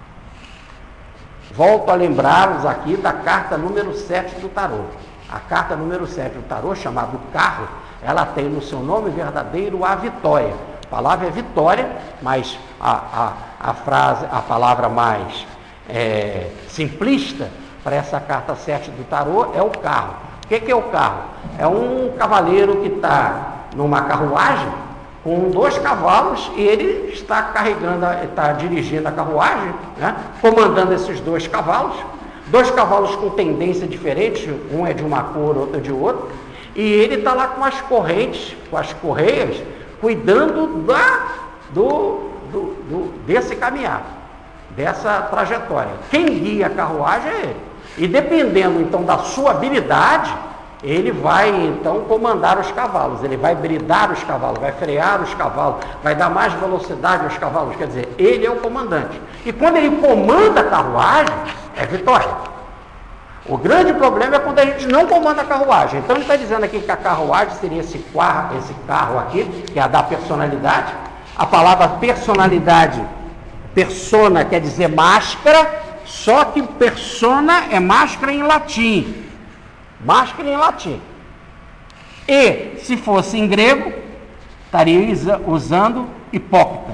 Volto a lembrá-los aqui da carta número sete do tarô. A carta número sete do tarô, chamada Carro, ela tem no seu nome verdadeiro a vitória. A palavra é vitória, mas a, a, a frase, a palavra mais é, simplista para essa carta sete do tarô é o carro. O que, que é o carro? É um cavaleiro que está numa carruagem com dois cavalos e ele está carregando, está dirigindo a carruagem, né, comandando esses dois cavalos. Dois cavalos com tendência diferente, um é de uma cor, outro é de outra, e ele está lá com as correntes, com as correias, cuidando da, do, do, do, desse caminhar, dessa trajetória. Quem guia a carruagem é ele. E dependendo então da sua habilidade, ele vai então comandar os cavalos, ele vai bridar os cavalos, vai frear os cavalos, vai dar mais velocidade aos cavalos, quer dizer, ele é o comandante. E quando ele comanda a carruagem, é vitória. O grande problema é quando a gente não comanda a carruagem. Então ele está dizendo aqui que a carruagem seria esse carro, esse carro aqui, que é a da personalidade. A palavra personalidade, persona quer dizer máscara, só que persona é máscara em latim. Máscara em latim. E, se fosse em grego, estaria usando hipócrita.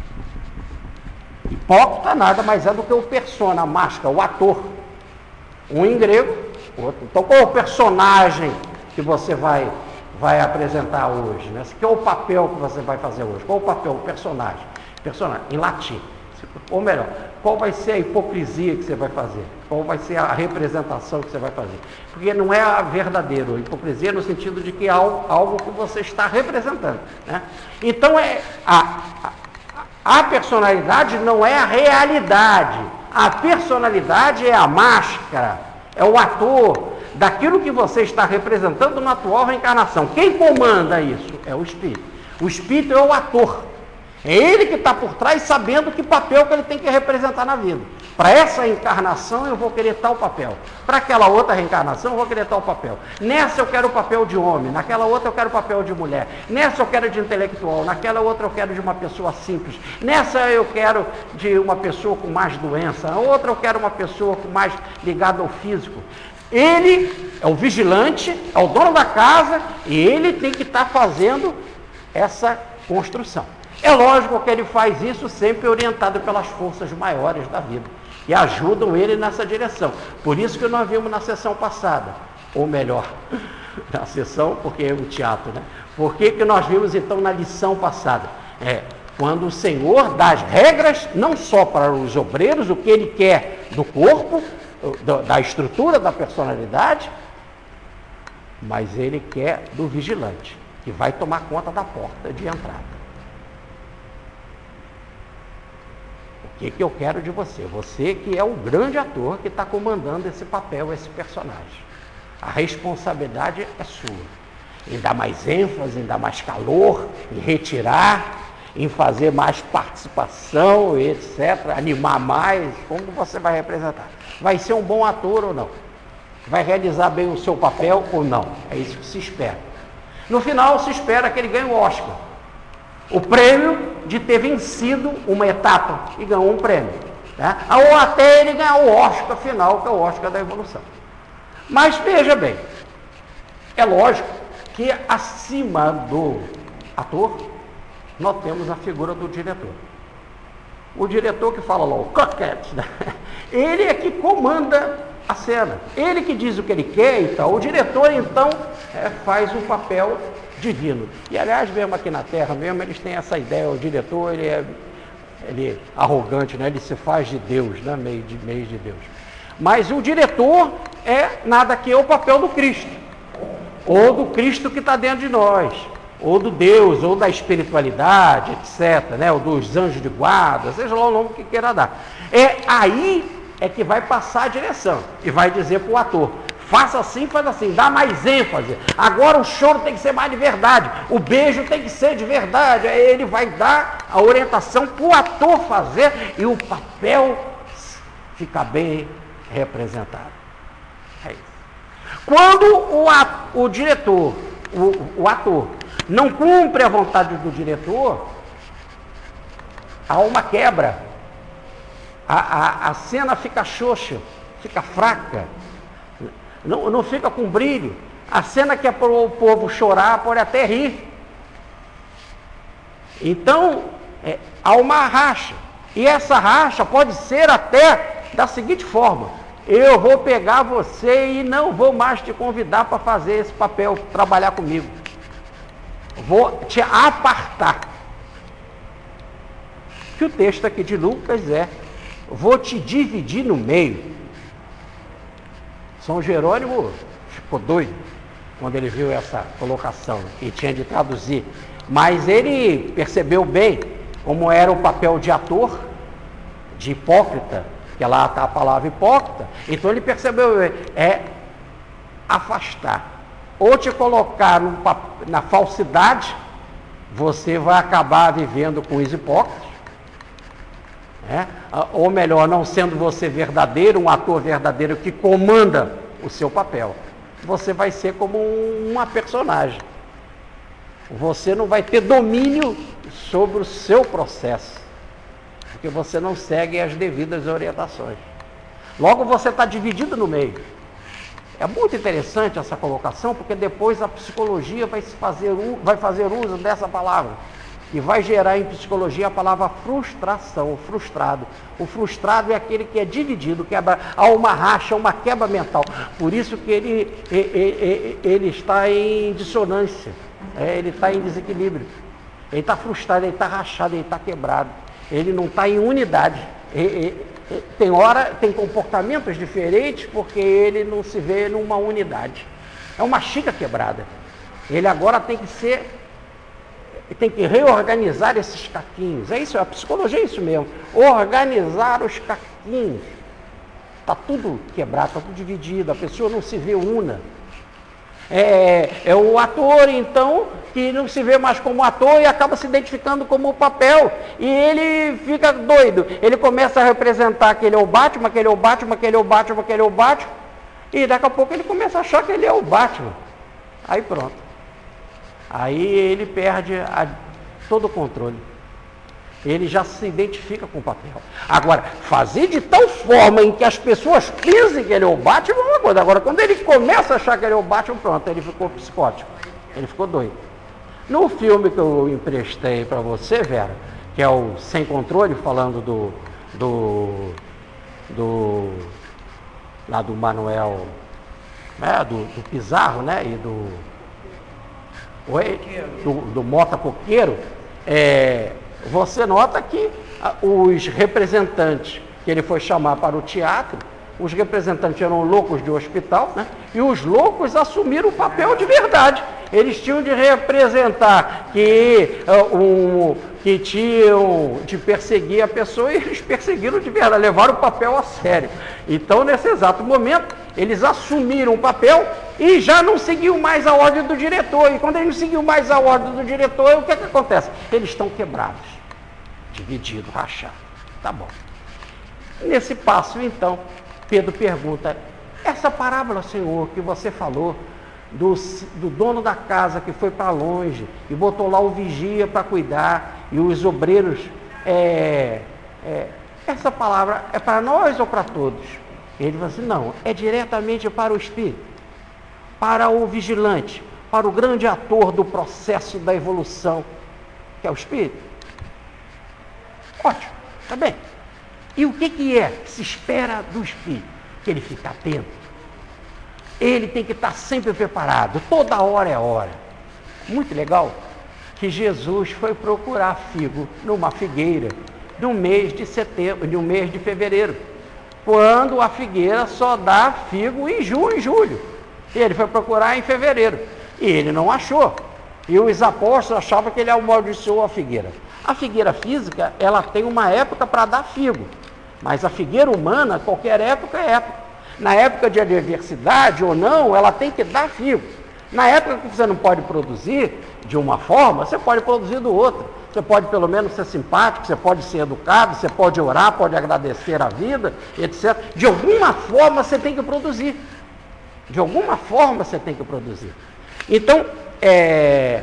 Hipócrita nada mais é do que o persona, a máscara, o ator. Um em grego, outro. Então, qual é o personagem que você vai, vai apresentar hoje? Né? Qual é o papel que você vai fazer hoje? Qual é o papel, o personagem? Personagem, em latim. Ou melhor, qual vai ser a hipocrisia que você vai fazer? Qual vai ser a representação que você vai fazer? Porque não é a verdadeira hipocrisia no sentido de que é algo, algo que você está representando. Né? Então, é, a, a, a personalidade não é a realidade. A personalidade é a máscara, é o ator daquilo que você está representando na atual reencarnação. Quem comanda isso? É o espírito. O espírito é o ator. É ele que está por trás, sabendo que papel que ele tem que representar na vida. Para essa encarnação eu vou querer tal papel. Para aquela outra reencarnação eu vou querer tal papel. Nessa eu quero o papel de homem, naquela outra eu quero o papel de mulher. Nessa eu quero de intelectual, naquela outra eu quero de uma pessoa simples. Nessa eu quero de uma pessoa com mais doença, na outra eu quero uma pessoa com mais ligada ao físico. Ele é o vigilante, é o dono da casa e ele tem que estar fazendo essa construção. É lógico que ele faz isso sempre orientado pelas forças maiores da vida, que ajudam ele nessa direção. Por isso que nós vimos na sessão passada, ou melhor, na sessão, porque é um teatro, né? Por que que nós vimos então na lição passada? É, quando o Senhor dá as regras, não só para os obreiros, o que ele quer do corpo, da estrutura, da personalidade, mas ele quer do vigilante, que vai tomar conta da porta de entrada. O que, que eu quero de você? Você que é o grande ator que está comandando esse papel, esse personagem. A responsabilidade é sua. Em dar mais ênfase, em dar mais calor, em retirar, em fazer mais participação, etcétera. Animar mais. Como você vai representar? Vai ser um bom ator ou não? Vai realizar bem o seu papel ou não? É isso que se espera. No final se espera que ele ganhe o Oscar. O prêmio de ter vencido uma etapa e ganhou um prêmio. Né? Ou até ele ganhar o Oscar final, que é o Oscar da evolução. Mas veja bem, é lógico que acima do ator, nós temos a figura do diretor. O diretor que fala lá, o coquete, né? Ele é que comanda a cena. Ele que diz o que ele quer e tal. O diretor, então, é, faz um papel divino. E aliás, mesmo aqui na Terra, mesmo, eles têm essa ideia, o diretor, ele é, ele é arrogante, né? Ele se faz de Deus, né? meio, de, meio de Deus. Mas o diretor é nada que é o papel do Cristo, ou do Cristo que está dentro de nós, ou do Deus, ou da espiritualidade, etcétera, né? Ou dos anjos de guarda, seja lá o nome que queira dar. É aí é que vai passar a direção e vai dizer para o ator, faça assim, faz assim, dá mais ênfase. Agora o choro tem que ser mais de verdade, o beijo tem que ser de verdade. Aí ele vai dar a orientação para o ator fazer e o papel fica bem representado. É isso. Quando o, ato, o diretor, o, o ator, não cumpre a vontade do diretor, há uma quebra. A, a, a cena fica xoxa, fica fraca, não, não fica com brilho. A cena que é para o povo chorar pode até rir. Então, é, há uma racha. E essa racha pode ser até da seguinte forma: eu vou pegar você e não vou mais te convidar para fazer esse papel, trabalhar comigo. Vou te apartar. Que o texto aqui de Lucas é: vou te dividir no meio. São Jerônimo ficou doido quando ele viu essa colocação e tinha de traduzir. Mas ele percebeu bem como era o papel de ator, de hipócrita, que lá está a palavra hipócrita. Então ele percebeu bem, é afastar. Ou te colocar no, na falsidade, você vai acabar vivendo com os hipócritas. É? Ou melhor, não sendo você verdadeiro, um ator verdadeiro que comanda o seu papel, você vai ser como uma personagem. Você não vai ter domínio sobre o seu processo, porque você não segue as devidas orientações. Logo você está dividido no meio. É muito interessante essa colocação, porque depois a psicologia vai fazer, vai fazer uso dessa palavra. E vai gerar em psicologia a palavra frustração, o frustrado. O frustrado é aquele que é dividido, quebra, há uma racha, uma quebra mental. Por isso que ele, ele, ele está em dissonância, é, ele está em desequilíbrio. Ele está frustrado, ele está rachado, ele está quebrado. Ele não está em unidade. Ele, ele, tem hora, tem comportamentos diferentes porque ele não se vê numa unidade. É uma xícara quebrada. Ele agora tem que ser... tem que reorganizar esses caquinhos. É isso, a psicologia é isso mesmo. Organizar os caquinhos. Está tudo quebrado, está tudo dividido, a pessoa não se vê una. É, é o ator, então, que não se vê mais como ator e acaba se identificando como o papel. E ele fica doido. Ele começa a representar que ele é o Batman, que ele é o Batman, que ele é o Batman, que ele é o Batman. E daqui a pouco ele começa a achar que ele é o Batman. Aí pronto. Aí ele perde a, todo o controle. Ele já se identifica com o papel. Agora, fazer de tal forma em que as pessoas pensem que ele é o Batman é uma coisa. Agora, quando ele começa a achar que ele é o Batman, pronto, ele ficou psicótico. Ele ficou doido. No filme que eu emprestei para você, Vera, que é o Sem Controle, falando do... do... do... lá do Manuel... né, do, do Pizarro, né, e do... do, do Mota Coqueiro, é, você nota que a, os representantes que ele foi chamar para o teatro, os representantes eram loucos de hospital, né? E os loucos assumiram o papel de verdade. Eles tinham de representar que, uh, um, que tinham de perseguir a pessoa, e eles perseguiram de verdade, levaram o papel a sério. Então, nesse exato momento, eles assumiram o papel e já não seguiu mais a ordem do diretor. E quando eles não seguiu mais a ordem do diretor, o que é que acontece? Eles estão quebrados, divididos, rachados. Tá bom. Nesse passo, então, Pedro pergunta: essa parábola, Senhor, que você falou, do, do dono da casa que foi para longe e botou lá o vigia para cuidar, e os obreiros, é, é, essa palavra é para nós ou para todos? Ele falou assim: não, é diretamente para o espírito, para o vigilante, para o grande ator do processo da evolução, que é o espírito. Ótimo, tá bem. E o que, que é que se espera do espírito? Que ele fique atento, Ele tem que estar sempre preparado, toda hora é hora. Muito legal que Jesus foi procurar figo numa figueira no mês de setembro, no mês de fevereiro, quando a figueira só dá figo em junho e julho. Ele foi procurar em fevereiro e ele não achou. E os apóstolos achavam que ele amaldiçoou a figueira. A figueira física, ela tem uma época para dar figo, mas a figueira humana, qualquer época é época. Na época de adversidade ou não, ela tem que dar figo. Na época que você não pode produzir de uma forma, você pode produzir do outro. Você pode pelo menos ser simpático, você pode ser educado, você pode orar, pode agradecer a vida, etcétera. De alguma forma você tem que produzir. De alguma forma você tem que produzir. Então, é,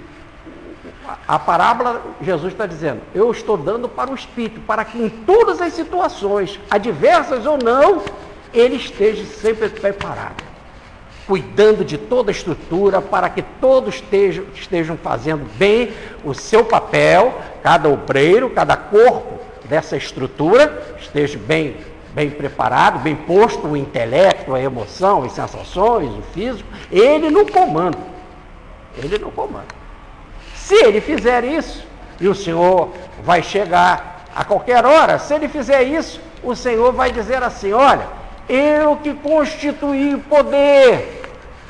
a parábola, Jesus está dizendo, eu estou dando para o Espírito, para que em todas as situações, adversas ou não, ele esteja sempre preparado, cuidando de toda a estrutura, para que todos estejam, estejam fazendo bem o seu papel, cada obreiro, cada corpo dessa estrutura, esteja bem, bem preparado, bem posto, o intelecto, a emoção, as sensações, o físico, ele no comando, ele no comando. Se ele fizer isso, e o Senhor vai chegar a qualquer hora, se ele fizer isso, o Senhor vai dizer assim, olha, eu que constituí o poder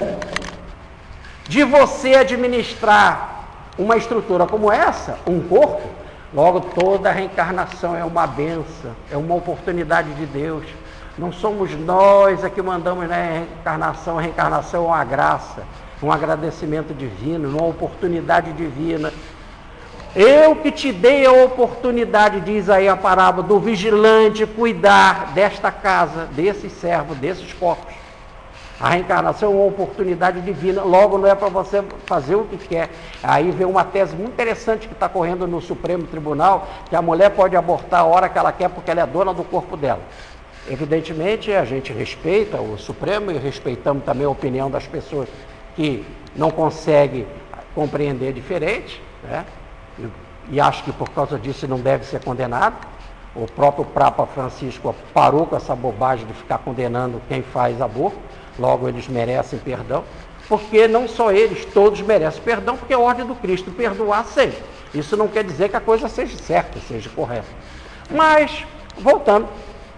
de você administrar uma estrutura como essa, um corpo, logo toda a reencarnação é uma bênção, é uma oportunidade de Deus. Não somos nós a que mandamos na reencarnação, a reencarnação é uma graça, um agradecimento divino, uma oportunidade divina. Eu que te dei a oportunidade, diz aí a parábola, do vigilante cuidar desta casa, desses servos, desses corpos. A reencarnação é uma oportunidade divina, logo não é para você fazer o que quer. Aí vem uma tese muito interessante que está correndo no Supremo Tribunal, que a mulher pode abortar a hora que ela quer porque ela é dona do corpo dela. Evidentemente, a gente respeita o Supremo e respeitamos também a opinião das pessoas que não conseguem compreender diferente, né? E, e acho que por causa disso não deve ser condenado. O próprio Papa Francisco parou com essa bobagem de ficar condenando quem faz aborto, logo eles merecem perdão, porque não só eles, todos merecem perdão, porque é a ordem do Cristo, perdoar sempre. Isso não quer dizer que a coisa seja certa, seja correta. Mas, voltando,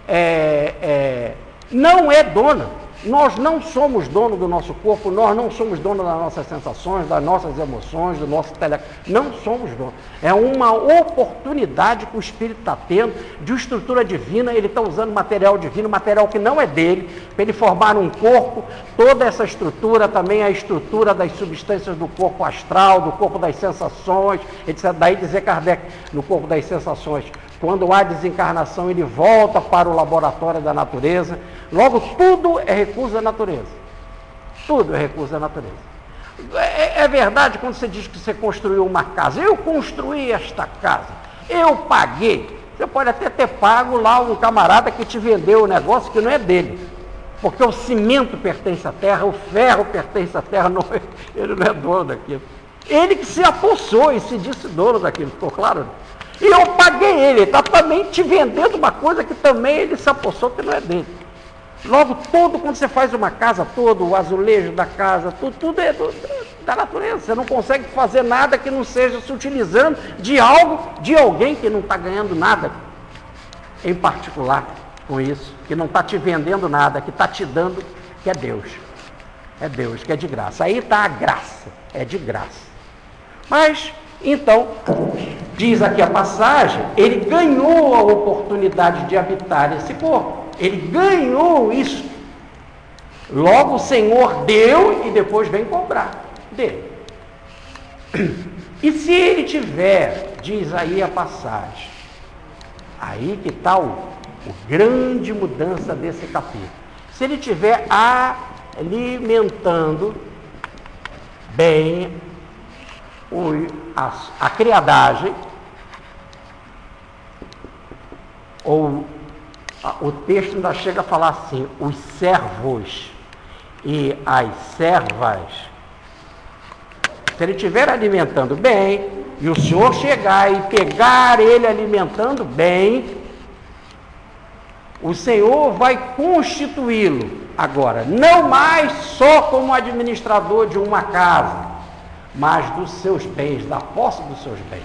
é, é, não é dona. Nós não somos dono do nosso corpo, nós não somos dono das nossas sensações, das nossas emoções, do nosso intelecto. Não somos donos. É uma oportunidade que o Espírito está tendo de uma estrutura divina, ele está usando material divino, material que não é dele, para ele formar um corpo. Toda essa estrutura também é a estrutura das substâncias do corpo astral, do corpo das sensações, etcétera. Daí dizer Kardec, no corpo das sensações. Quando há desencarnação, ele volta para o laboratório da natureza. Logo, tudo é recurso da natureza. Tudo é recurso da natureza. É, é verdade quando você diz que você construiu uma casa. Eu construí esta casa. Eu paguei. Você pode até ter pago lá um camarada que te vendeu o negócio que não é dele. Porque o cimento pertence à terra, o ferro pertence à terra, não é, ele não é dono daquilo. Ele que se apossou e se disse dono daquilo, ficou claro? E eu paguei ele, ele está também te vendendo uma coisa que também ele se apossou que não é dele. Logo, todo, quando você faz uma casa, todo o azulejo da casa, tudo, tudo é do, da natureza. Você não consegue fazer nada que não seja se utilizando de algo, de alguém que não está ganhando nada em particular com isso, que não está te vendendo nada, que está te dando, que é Deus. É Deus, que é de graça. Aí está a graça, é de graça. Mas, então, diz aqui a passagem, ele ganhou a oportunidade de habitar esse corpo. Ele ganhou isso. Logo o Senhor deu e depois vem cobrar dele. E se ele tiver, diz aí a passagem, aí que está o, o grande mudança desse capítulo. Se ele tiver alimentando bem o, a, a criadagem, ou o texto ainda chega a falar assim, os servos e as servas, se ele estiver alimentando bem, e o Senhor chegar e pegar ele alimentando bem, O Senhor vai constituí-lo agora, não mais só como administrador de uma casa, mas dos seus bens, da posse dos seus bens.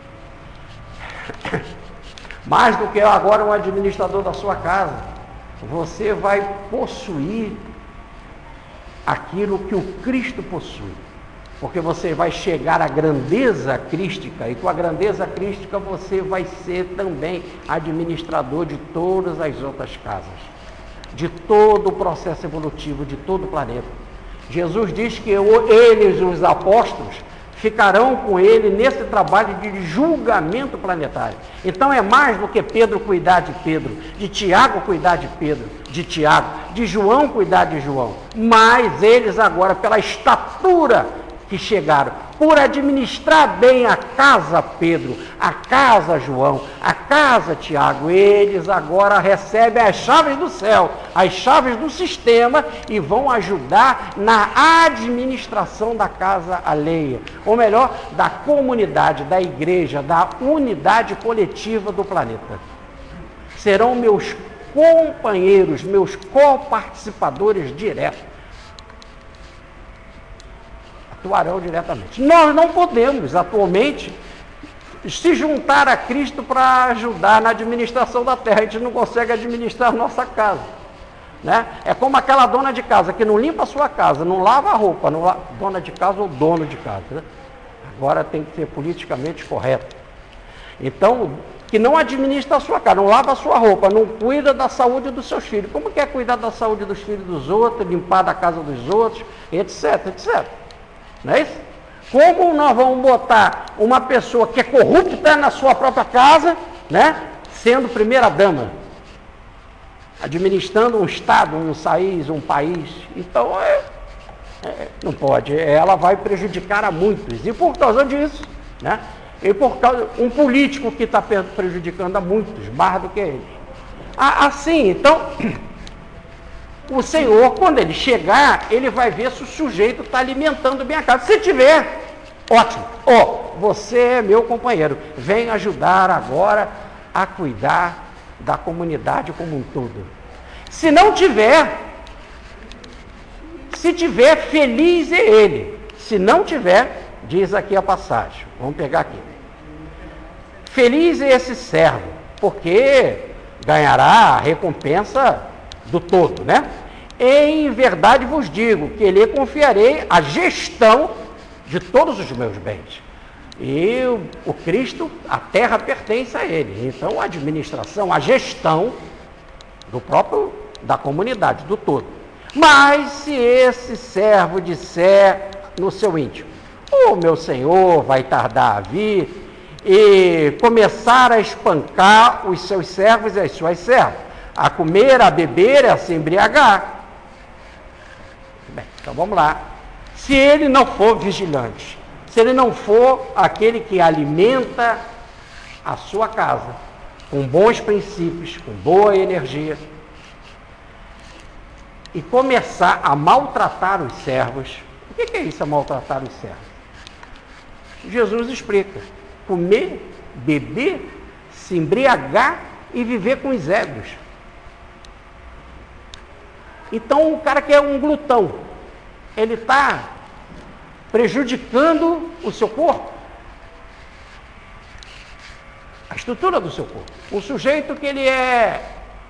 Mais do que agora um administrador da sua casa, você vai possuir aquilo que o Cristo possui. Porque você vai chegar à grandeza crística, e com a grandeza crística você vai ser também administrador de todas as outras casas, de todo o processo evolutivo, de todo o planeta. Jesus diz que eles, os apóstolos, ficarão com ele nesse trabalho de julgamento planetário. Então é mais do que Pedro cuidar de Pedro, de Tiago cuidar de Pedro, de Tiago, de João cuidar de João, mas eles agora, pela estatura que chegaram, por administrar bem a casa Pedro, a casa João, a casa Tiago, eles agora recebem as chaves do céu, as chaves do sistema, e vão ajudar na administração da casa alheia, ou melhor, da comunidade, da igreja, da unidade coletiva do planeta. Serão meus companheiros, meus coparticipadores diretos. Atuarão diretamente. Nós não podemos, atualmente, se juntar a Cristo para ajudar na administração da terra. A gente não consegue administrar a nossa casa, né? É como aquela dona de casa que não limpa a sua casa, não lava a roupa, não la... dona de casa ou dono de casa, né? Agora tem que ser politicamente correto. Então, que não administra a sua casa, não lava a sua roupa, não cuida da saúde dos seus filhos. Como quer cuidar da saúde dos filhos dos outros, limpar da casa dos outros, etc, etcétera. Não é isso? Como nós vamos botar uma pessoa que é corrupta na sua própria casa, né, sendo primeira dama, administrando um estado, um país, um país? Então, é, é, não pode. Ela vai prejudicar a muitos. E por causa disso, né, e por causa um político que está prejudicando a muitos, mais do que eles. Assim, então, o Senhor, quando ele chegar, ele vai ver se o sujeito está alimentando bem a casa. Se tiver, ótimo. Ó, oh, você é meu companheiro, vem ajudar agora a cuidar da comunidade como um todo. Se não tiver, se tiver, feliz é ele. Se não tiver, diz aqui a passagem, vamos pegar aqui. Feliz é esse servo, porque ganhará a recompensa do todo, né? Em verdade vos digo que lhe confiarei a gestão de todos os meus bens. E o, o Cristo, a terra pertence a ele. Então a administração, a gestão do próprio, da comunidade, do todo. Mas se esse servo disser no seu íntimo, o meu senhor vai tardar a vir, e começar a espancar os seus servos e as suas servas, a comer, a beber, a se embriagar. Bem, então vamos lá. Se ele não for vigilante, se ele não for aquele que alimenta a sua casa com bons princípios, com boa energia, e começar a maltratar os servos, o que é isso, a maltratar os servos? Jesus explica: comer, beber, se embriagar e viver com os ébrios. Então, o cara que é um glutão, ele está prejudicando o seu corpo, a estrutura do seu corpo. O sujeito que ele é,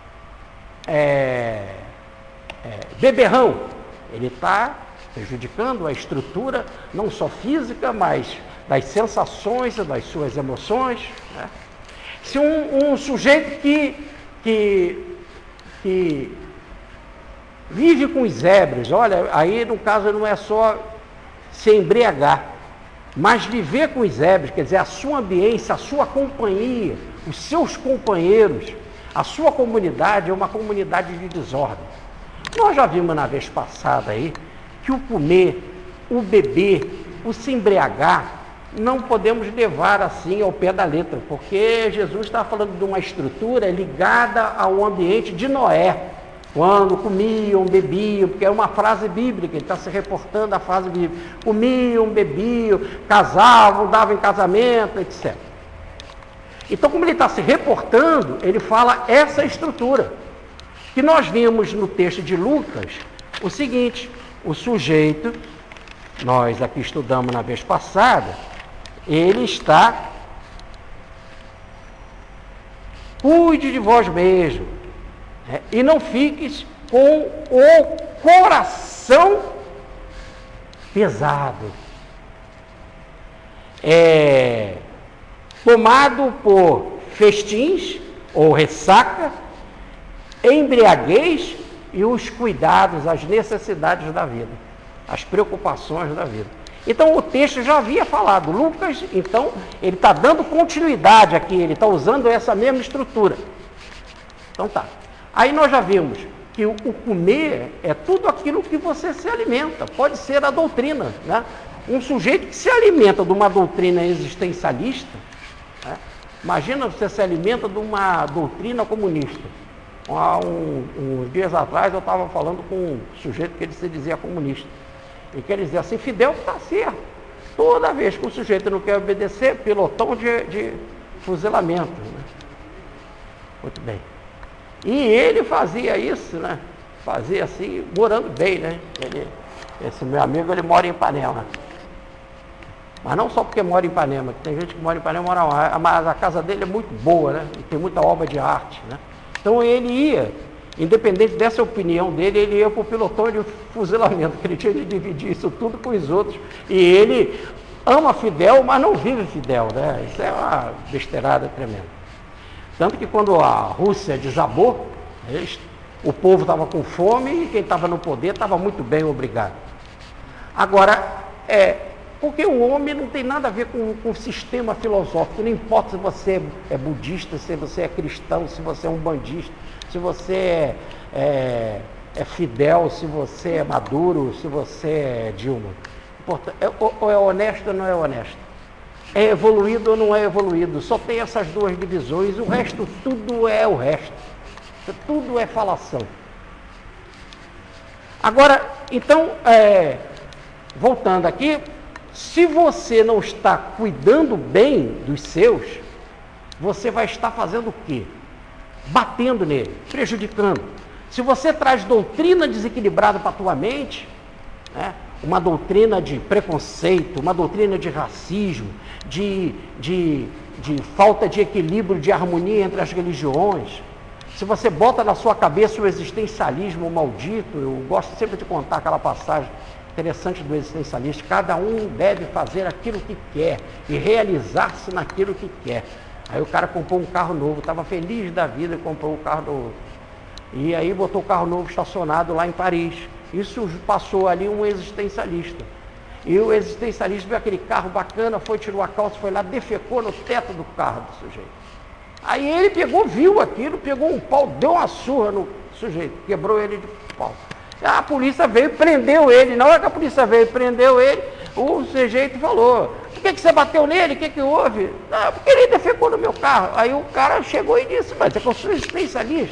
é, é beberrão, ele está prejudicando a estrutura, não só física, mas das sensações, das suas emoções, né? Se um, um sujeito que, que, que vive com os ébrios, olha, aí no caso não é só se embriagar, mas viver com os ébrios, quer dizer, a sua ambiência, a sua companhia, os seus companheiros, a sua comunidade é uma comunidade de desordem. Nós já vimos na vez passada aí que o comer, o beber, o se embriagar, não podemos levar assim ao pé da letra, porque Jesus está falando de uma estrutura ligada ao ambiente de Noé, quando comiam, bebiam, porque é uma frase bíblica, ele está se reportando à frase bíblica, comiam, bebiam, casavam, davam em casamento, etcétera. Então, como ele está se reportando, ele fala essa estrutura. Que nós vimos no texto de Lucas o seguinte: o sujeito, nós aqui estudamos na vez passada, ele está, cuide de vós mesmo, né? E não fiques com o coração pesado, é, tomado por festins ou ressaca, embriaguez e os cuidados, as necessidades da vida, as preocupações da vida. Então o texto já havia falado, Lucas, então, ele está dando continuidade aqui, ele está usando essa mesma estrutura. Então tá. Aí nós já vimos que o, o comer é tudo aquilo que você se alimenta, pode ser a doutrina, né? Um sujeito que se alimenta de uma doutrina existencialista, né? Imagina você se alimenta de uma doutrina comunista. Há um, uns dias atrás eu estava falando com um sujeito que ele se dizia comunista. E que ele dizia assim, Fidel está certo. Toda vez que o sujeito não quer obedecer, pilotão de, de fuzilamento. Né? Muito bem. E ele fazia isso, né? Fazia assim, morando bem, né? Ele, esse meu amigo, ele mora em Ipanema. Mas não só porque mora em Ipanema, que tem gente que mora em Ipanema, mora lá, mas a casa dele é muito boa, né? E tem muita obra de arte, né? Então ele ia, independente dessa opinião dele, ele ia para o pilotão de fuzilamento, que ele tinha de dividir isso tudo com os outros. E ele ama Fidel, mas não vive Fidel, né? Isso é uma besteirada tremenda. Tanto que quando a Rússia desabou, eles, o povo estava com fome e quem estava no poder estava muito bem, obrigado. Agora, é, porque o homem não tem nada a ver com, com o sistema filosófico, não importa se você é budista, se você é cristão, se você é um bandista, se você é, é, é Fidel, se você é Maduro, se você é Dilma. É, ou é honesto ou não é honesto? É evoluído ou não é evoluído? Só tem essas duas divisões, o resto tudo é o resto. Tudo é falação. Agora, então, é, voltando aqui, se você não está cuidando bem dos seus, você vai estar fazendo o quê? Batendo nele, prejudicando. Se você traz doutrina desequilibrada para a tua mente, né, uma doutrina de preconceito, uma doutrina de racismo, de, de, de falta de equilíbrio, de harmonia entre as religiões, se você bota na sua cabeça o existencialismo maldito, eu gosto sempre de contar aquela passagem interessante do existencialista, cada um deve fazer aquilo que quer e realizar-se naquilo que quer. Aí o cara comprou um carro novo, estava feliz da vida e comprou um carro novo. E aí botou o carro novo estacionado lá em Paris. Isso passou ali um existencialista. E o existencialista viu aquele carro bacana, foi, tirou a calça, foi lá, defecou no teto do carro do sujeito. Aí ele pegou, viu aquilo, pegou um pau, deu uma surra no sujeito, quebrou ele de pau. A polícia veio e prendeu ele. Na hora que a polícia veio e prendeu ele, o sujeito falou, por que, que você bateu nele? O que, que houve? Não, porque ele defecou no meu carro. Aí o cara chegou e disse, mas é que eu sou existencialista.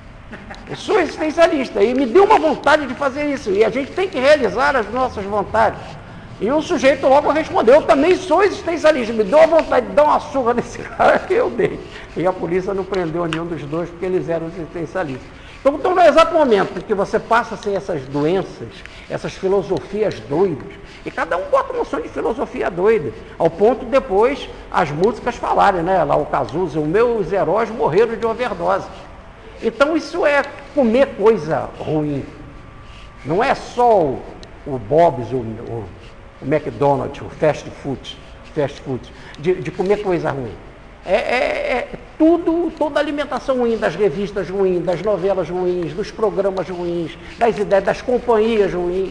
Eu sou existencialista. E me deu uma vontade de fazer isso. E a gente tem que realizar as nossas vontades. E o sujeito logo respondeu, eu também sou existencialista. Me deu a vontade de dar uma surra nesse cara que eu dei. E a polícia não prendeu nenhum dos dois porque eles eram existencialistas. Então, então, no exato momento que você passa a ser essas doenças, essas filosofias doidas, e cada um bota uma noção de filosofia doida, ao ponto de depois as músicas falarem, né? Lá o Cazuza, os meus heróis morreram de overdose. Então isso é comer coisa ruim. Não é só o, o Bob's, o, o, o McDonald's, o fast food, fast food de, de comer coisa ruim. É, é, é tudo, toda a alimentação ruim, das revistas ruins, das novelas ruins, dos programas ruins, das ideias, das companhias ruins.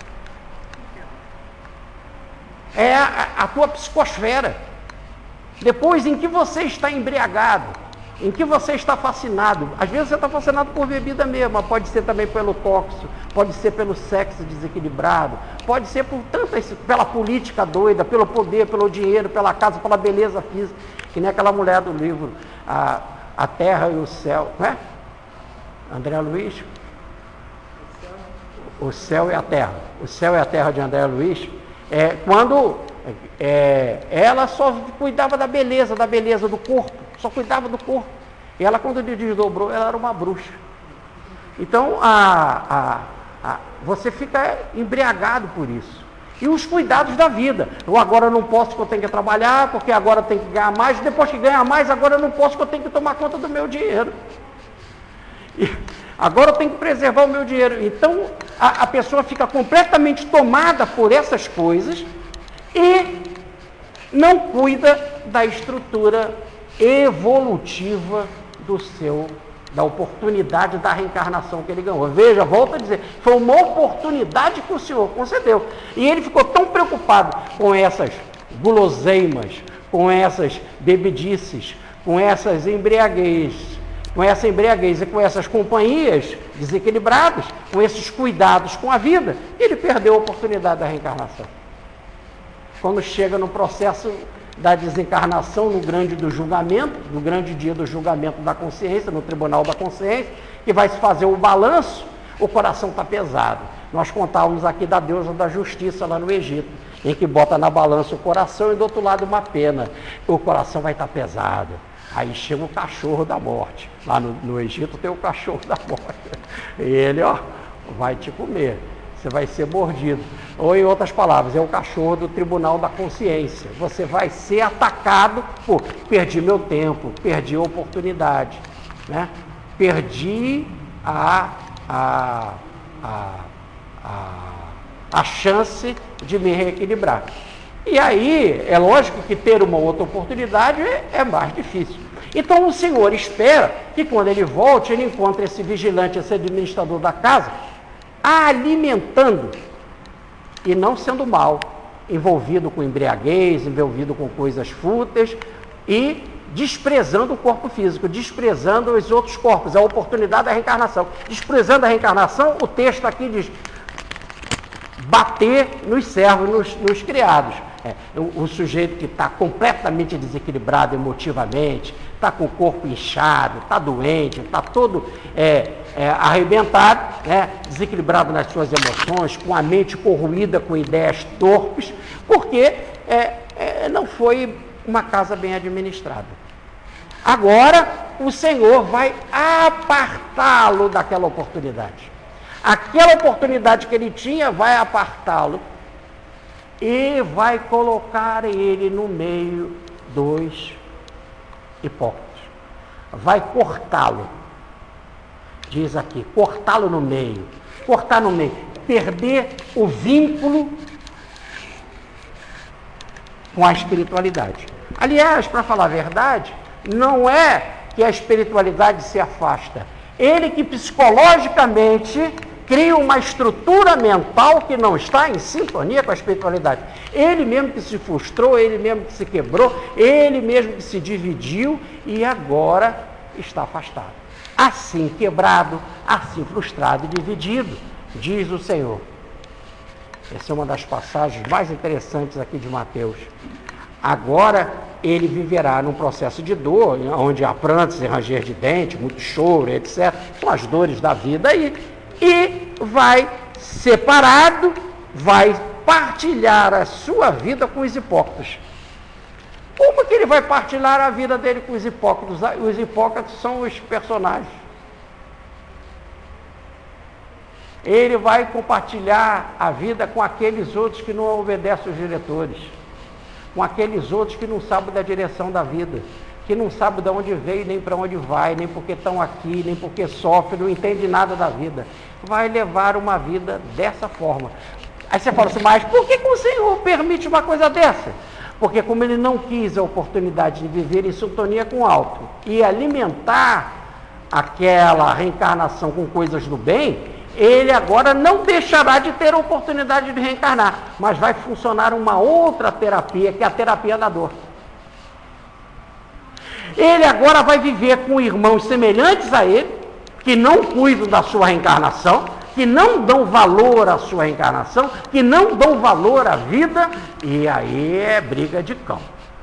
É a, a tua psicosfera. Depois, em que você está embriagado, em que você está fascinado. Às vezes você está fascinado por bebida mesmo, mas pode ser também pelo tóxico, pode ser pelo sexo desequilibrado, pode ser por tantas, pela política doida, pelo poder, pelo dinheiro, pela casa, pela beleza física. Que nem aquela mulher do livro, a, a Terra e o Céu, não é? André Luiz? O Céu e a Terra. O Céu e a Terra de André Luiz. É, quando é, ela só cuidava da beleza, da beleza do corpo, só cuidava do corpo. E ela, quando desdobrou, ela era uma bruxa. Então, a, a, a, você fica embriagado por isso. E os cuidados da vida. Eu agora não posso porque eu tenho que trabalhar, porque agora eu tenho que ganhar mais, depois que ganhar mais, agora eu não posso porque eu tenho que tomar conta do meu dinheiro. E agora eu tenho que preservar o meu dinheiro. Então, a, a pessoa fica completamente tomada por essas coisas e não cuida da estrutura evolutiva do seu, da oportunidade da reencarnação que ele ganhou. Veja, volto a dizer, foi uma oportunidade que o Senhor concedeu. E ele ficou tão preocupado com essas guloseimas, com essas bebedices, com essas embriaguez, com essa embriaguez e com essas companhias desequilibradas, com esses cuidados com a vida, ele perdeu a oportunidade da reencarnação. Quando chega no processo da desencarnação, no grande do julgamento, no grande dia do julgamento da consciência, no tribunal da consciência, que vai se fazer o balanço, o coração está pesado. Nós contávamos aqui da deusa da justiça lá no Egito, em que bota na balança o coração e do outro lado uma pena. O coração vai estar pesado. Aí chega o cachorro da morte. Lá no, no Egito tem o cachorro da morte. E ele, ó, vai te comer. Você vai ser mordido. Ou, em outras palavras, é o cachorro do tribunal da consciência. Você vai ser atacado por perdi meu tempo, perdi a oportunidade, né? Perdi a, a, a, a, a chance de me reequilibrar. E aí, é lógico que ter uma outra oportunidade é, é mais difícil. Então, o Senhor espera que quando ele volte, ele encontre esse vigilante, esse administrador da casa, alimentando e não sendo mal, envolvido com embriaguez, envolvido com coisas fúteis e desprezando o corpo físico, desprezando os outros corpos, a oportunidade da reencarnação. Desprezando a reencarnação, o texto aqui diz bater nos servos, nos, nos criados. É, o, o sujeito que está completamente desequilibrado emotivamente, está com o corpo inchado, está doente, está todo é, é, arrebentado, né, desequilibrado nas suas emoções, com a mente corroída com ideias torpes, porque é, é, não foi uma casa bem administrada. Agora, o Senhor vai apartá-lo daquela oportunidade. Aquela oportunidade que ele tinha vai apartá-lo e vai colocar ele no meio dos hipócritas. Vai cortá-lo. Diz aqui, cortá-lo no meio. Cortar no meio. Perder o vínculo com a espiritualidade. Aliás, para falar a verdade, não é que a espiritualidade se afasta. Ele que psicologicamente cria uma estrutura mental que não está em sintonia com a espiritualidade. Ele mesmo que se frustrou, ele mesmo que se quebrou, ele mesmo que se dividiu e agora está afastado. Assim quebrado, assim frustrado e dividido, diz o Senhor. Essa é uma das passagens mais interessantes aqui de Mateus. Agora ele viverá num processo de dor, onde há prantos e ranger de dente, muito choro, etcétera. São as dores da vida aí. E vai separado, vai partilhar a sua vida com os hipócritas. Como que ele vai partilhar a vida dele com os hipócritas? Os hipócritas são os personagens. Ele vai compartilhar a vida com aqueles outros que não obedecem os diretores, com aqueles outros que não sabem da direção da vida, que não sabem de onde veio, nem para onde vai, nem porque estão aqui, nem porque sofrem, não entende nada da vida. Vai levar uma vida dessa forma. Aí você fala assim, mas por que, que o Senhor permite uma coisa dessa? Porque como ele não quis a oportunidade de viver em sintonia com o alto e alimentar aquela reencarnação com coisas do bem, ele agora não deixará de ter a oportunidade de reencarnar, mas vai funcionar uma outra terapia, que é a terapia da dor. Ele agora vai viver com irmãos semelhantes a ele, que não cuidam da sua reencarnação, que não dão valor à sua reencarnação, que não dão valor à vida, e aí é briga de cão.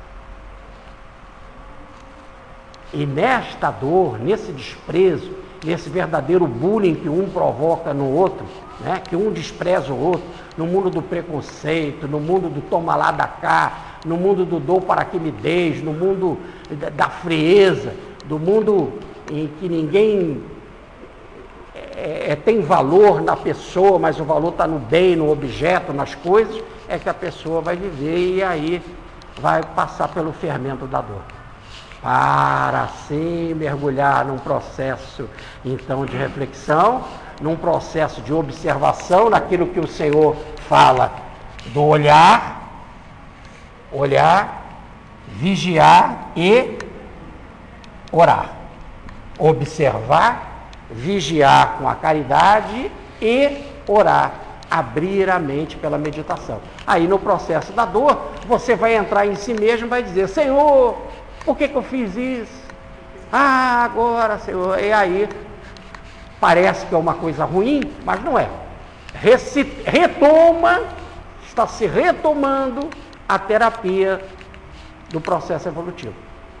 E nesta dor, nesse desprezo, nesse verdadeiro bullying que um provoca no outro, né, que um despreza o outro, no mundo do preconceito, no mundo do toma lá da cá, no mundo do dou para que me deis, no mundo da frieza, do mundo em que ninguém é, é, tem valor na pessoa, mas o valor está no bem, no objeto, nas coisas, é que a pessoa vai viver e aí vai passar pelo fermento da dor. Para assim mergulhar num processo, então, de reflexão, num processo de observação, naquilo que o Senhor fala, do olhar, olhar, vigiar e orar. Observar, vigiar com a caridade e orar. Abrir a mente pela meditação. Aí no processo da dor, você vai entrar em si mesmo e vai dizer: Senhor, por que que eu fiz isso? Ah, agora, Senhor. E aí, parece que é uma coisa ruim, mas não é. Reci- retoma, está se retomando a terapia do processo evolutivo.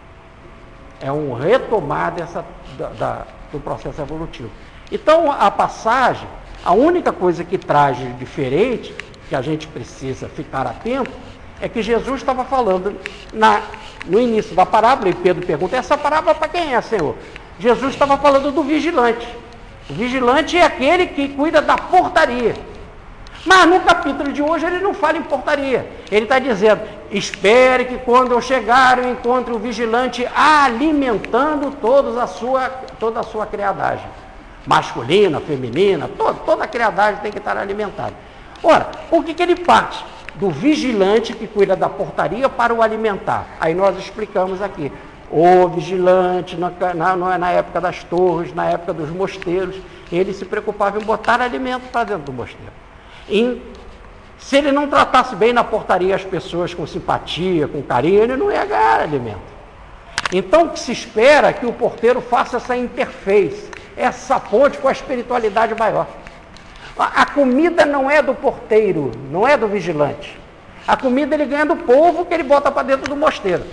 É um retomar dessa, da, da, do processo evolutivo. Então, a passagem, a única coisa que traz de diferente, que a gente precisa ficar atento, é que Jesus estava falando na, no início da parábola, e Pedro pergunta: essa parábola para quem é, Senhor? Jesus estava falando do vigilante. O vigilante é aquele que cuida da portaria. Mas no capítulo de hoje ele não fala em portaria. Ele está dizendo: espere que quando eu chegar eu encontre o vigilante alimentando todos a sua, toda a sua criadagem. Masculina, feminina, toda, toda a criadagem tem que estar alimentada. Ora, por que que ele parte do vigilante que cuida da portaria para o alimentar? Aí nós explicamos aqui. O vigilante, na, na, na época das torres, na época dos mosteiros, ele se preocupava em botar alimento para dentro do mosteiro. E, se ele não tratasse bem na portaria as pessoas com simpatia, com carinho, ele não ia ganhar alimento. Então, o que se espera é que o porteiro faça essa interface, essa ponte com a espiritualidade maior. A, a comida não é do porteiro, não é do vigilante. A comida ele ganha do povo que ele bota para dentro do mosteiro.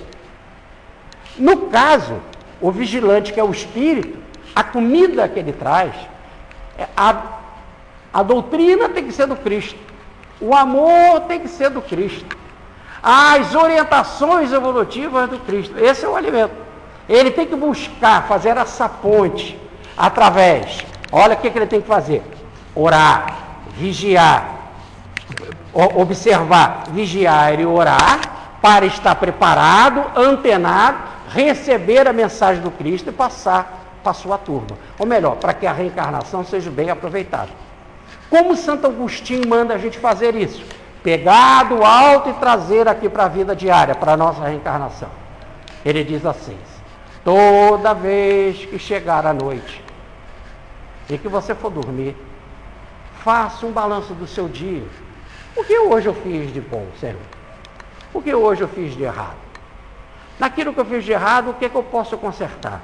No caso, o vigilante, que é o espírito, a comida que ele traz, a, a doutrina tem que ser do Cristo, o amor tem que ser do Cristo, as orientações evolutivas do Cristo. Esse é o alimento. Ele tem que buscar fazer essa ponte através, olha o que, que ele tem que fazer: orar, vigiar, observar, vigiar e orar, para estar preparado, antenado, receber a mensagem do Cristo e passar para a sua turma. Ou melhor, para que a reencarnação seja bem aproveitada. Como Santo Agostinho manda a gente fazer isso? Pegar do alto e trazer aqui para a vida diária, para a nossa reencarnação. Ele diz assim: toda vez que chegar a noite e que você for dormir, faça um balanço do seu dia. O que hoje eu fiz de bom, Senhor? O que hoje eu fiz de errado? Naquilo que eu fiz de errado, o que, é que eu posso consertar?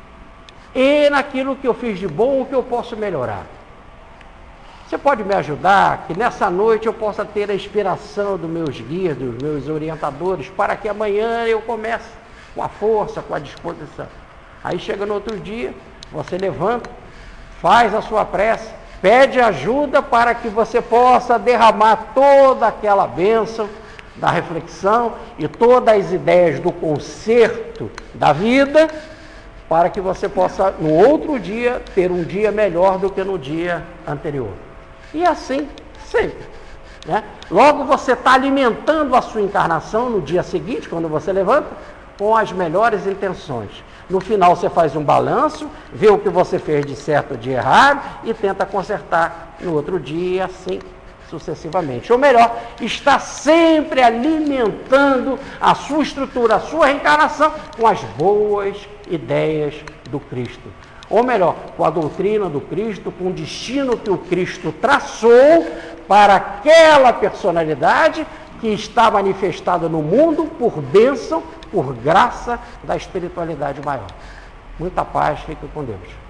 E naquilo que eu fiz de bom, o que eu posso melhorar? Você pode me ajudar que nessa noite eu possa ter a inspiração dos meus guias, dos meus orientadores, para que amanhã eu comece com a força, com a disposição. Aí chega no outro dia, você levanta, faz a sua prece, pede ajuda para que você possa derramar toda aquela bênção da reflexão e todas as ideias do conserto da vida, para que você possa, no outro dia, ter um dia melhor do que no dia anterior. E assim, sempre. Né? Logo você está alimentando a sua encarnação no dia seguinte, quando você levanta, com as melhores intenções. No final você faz um balanço, vê o que você fez de certo ou de errado e tenta consertar no outro dia, assim sucessivamente. Ou melhor, está sempre alimentando a sua estrutura, a sua reencarnação com as boas ideias do Cristo. Ou melhor, com a doutrina do Cristo, com o destino que o Cristo traçou para aquela personalidade que está manifestada no mundo por bênção, por graça da espiritualidade maior. Muita paz, fique com Deus.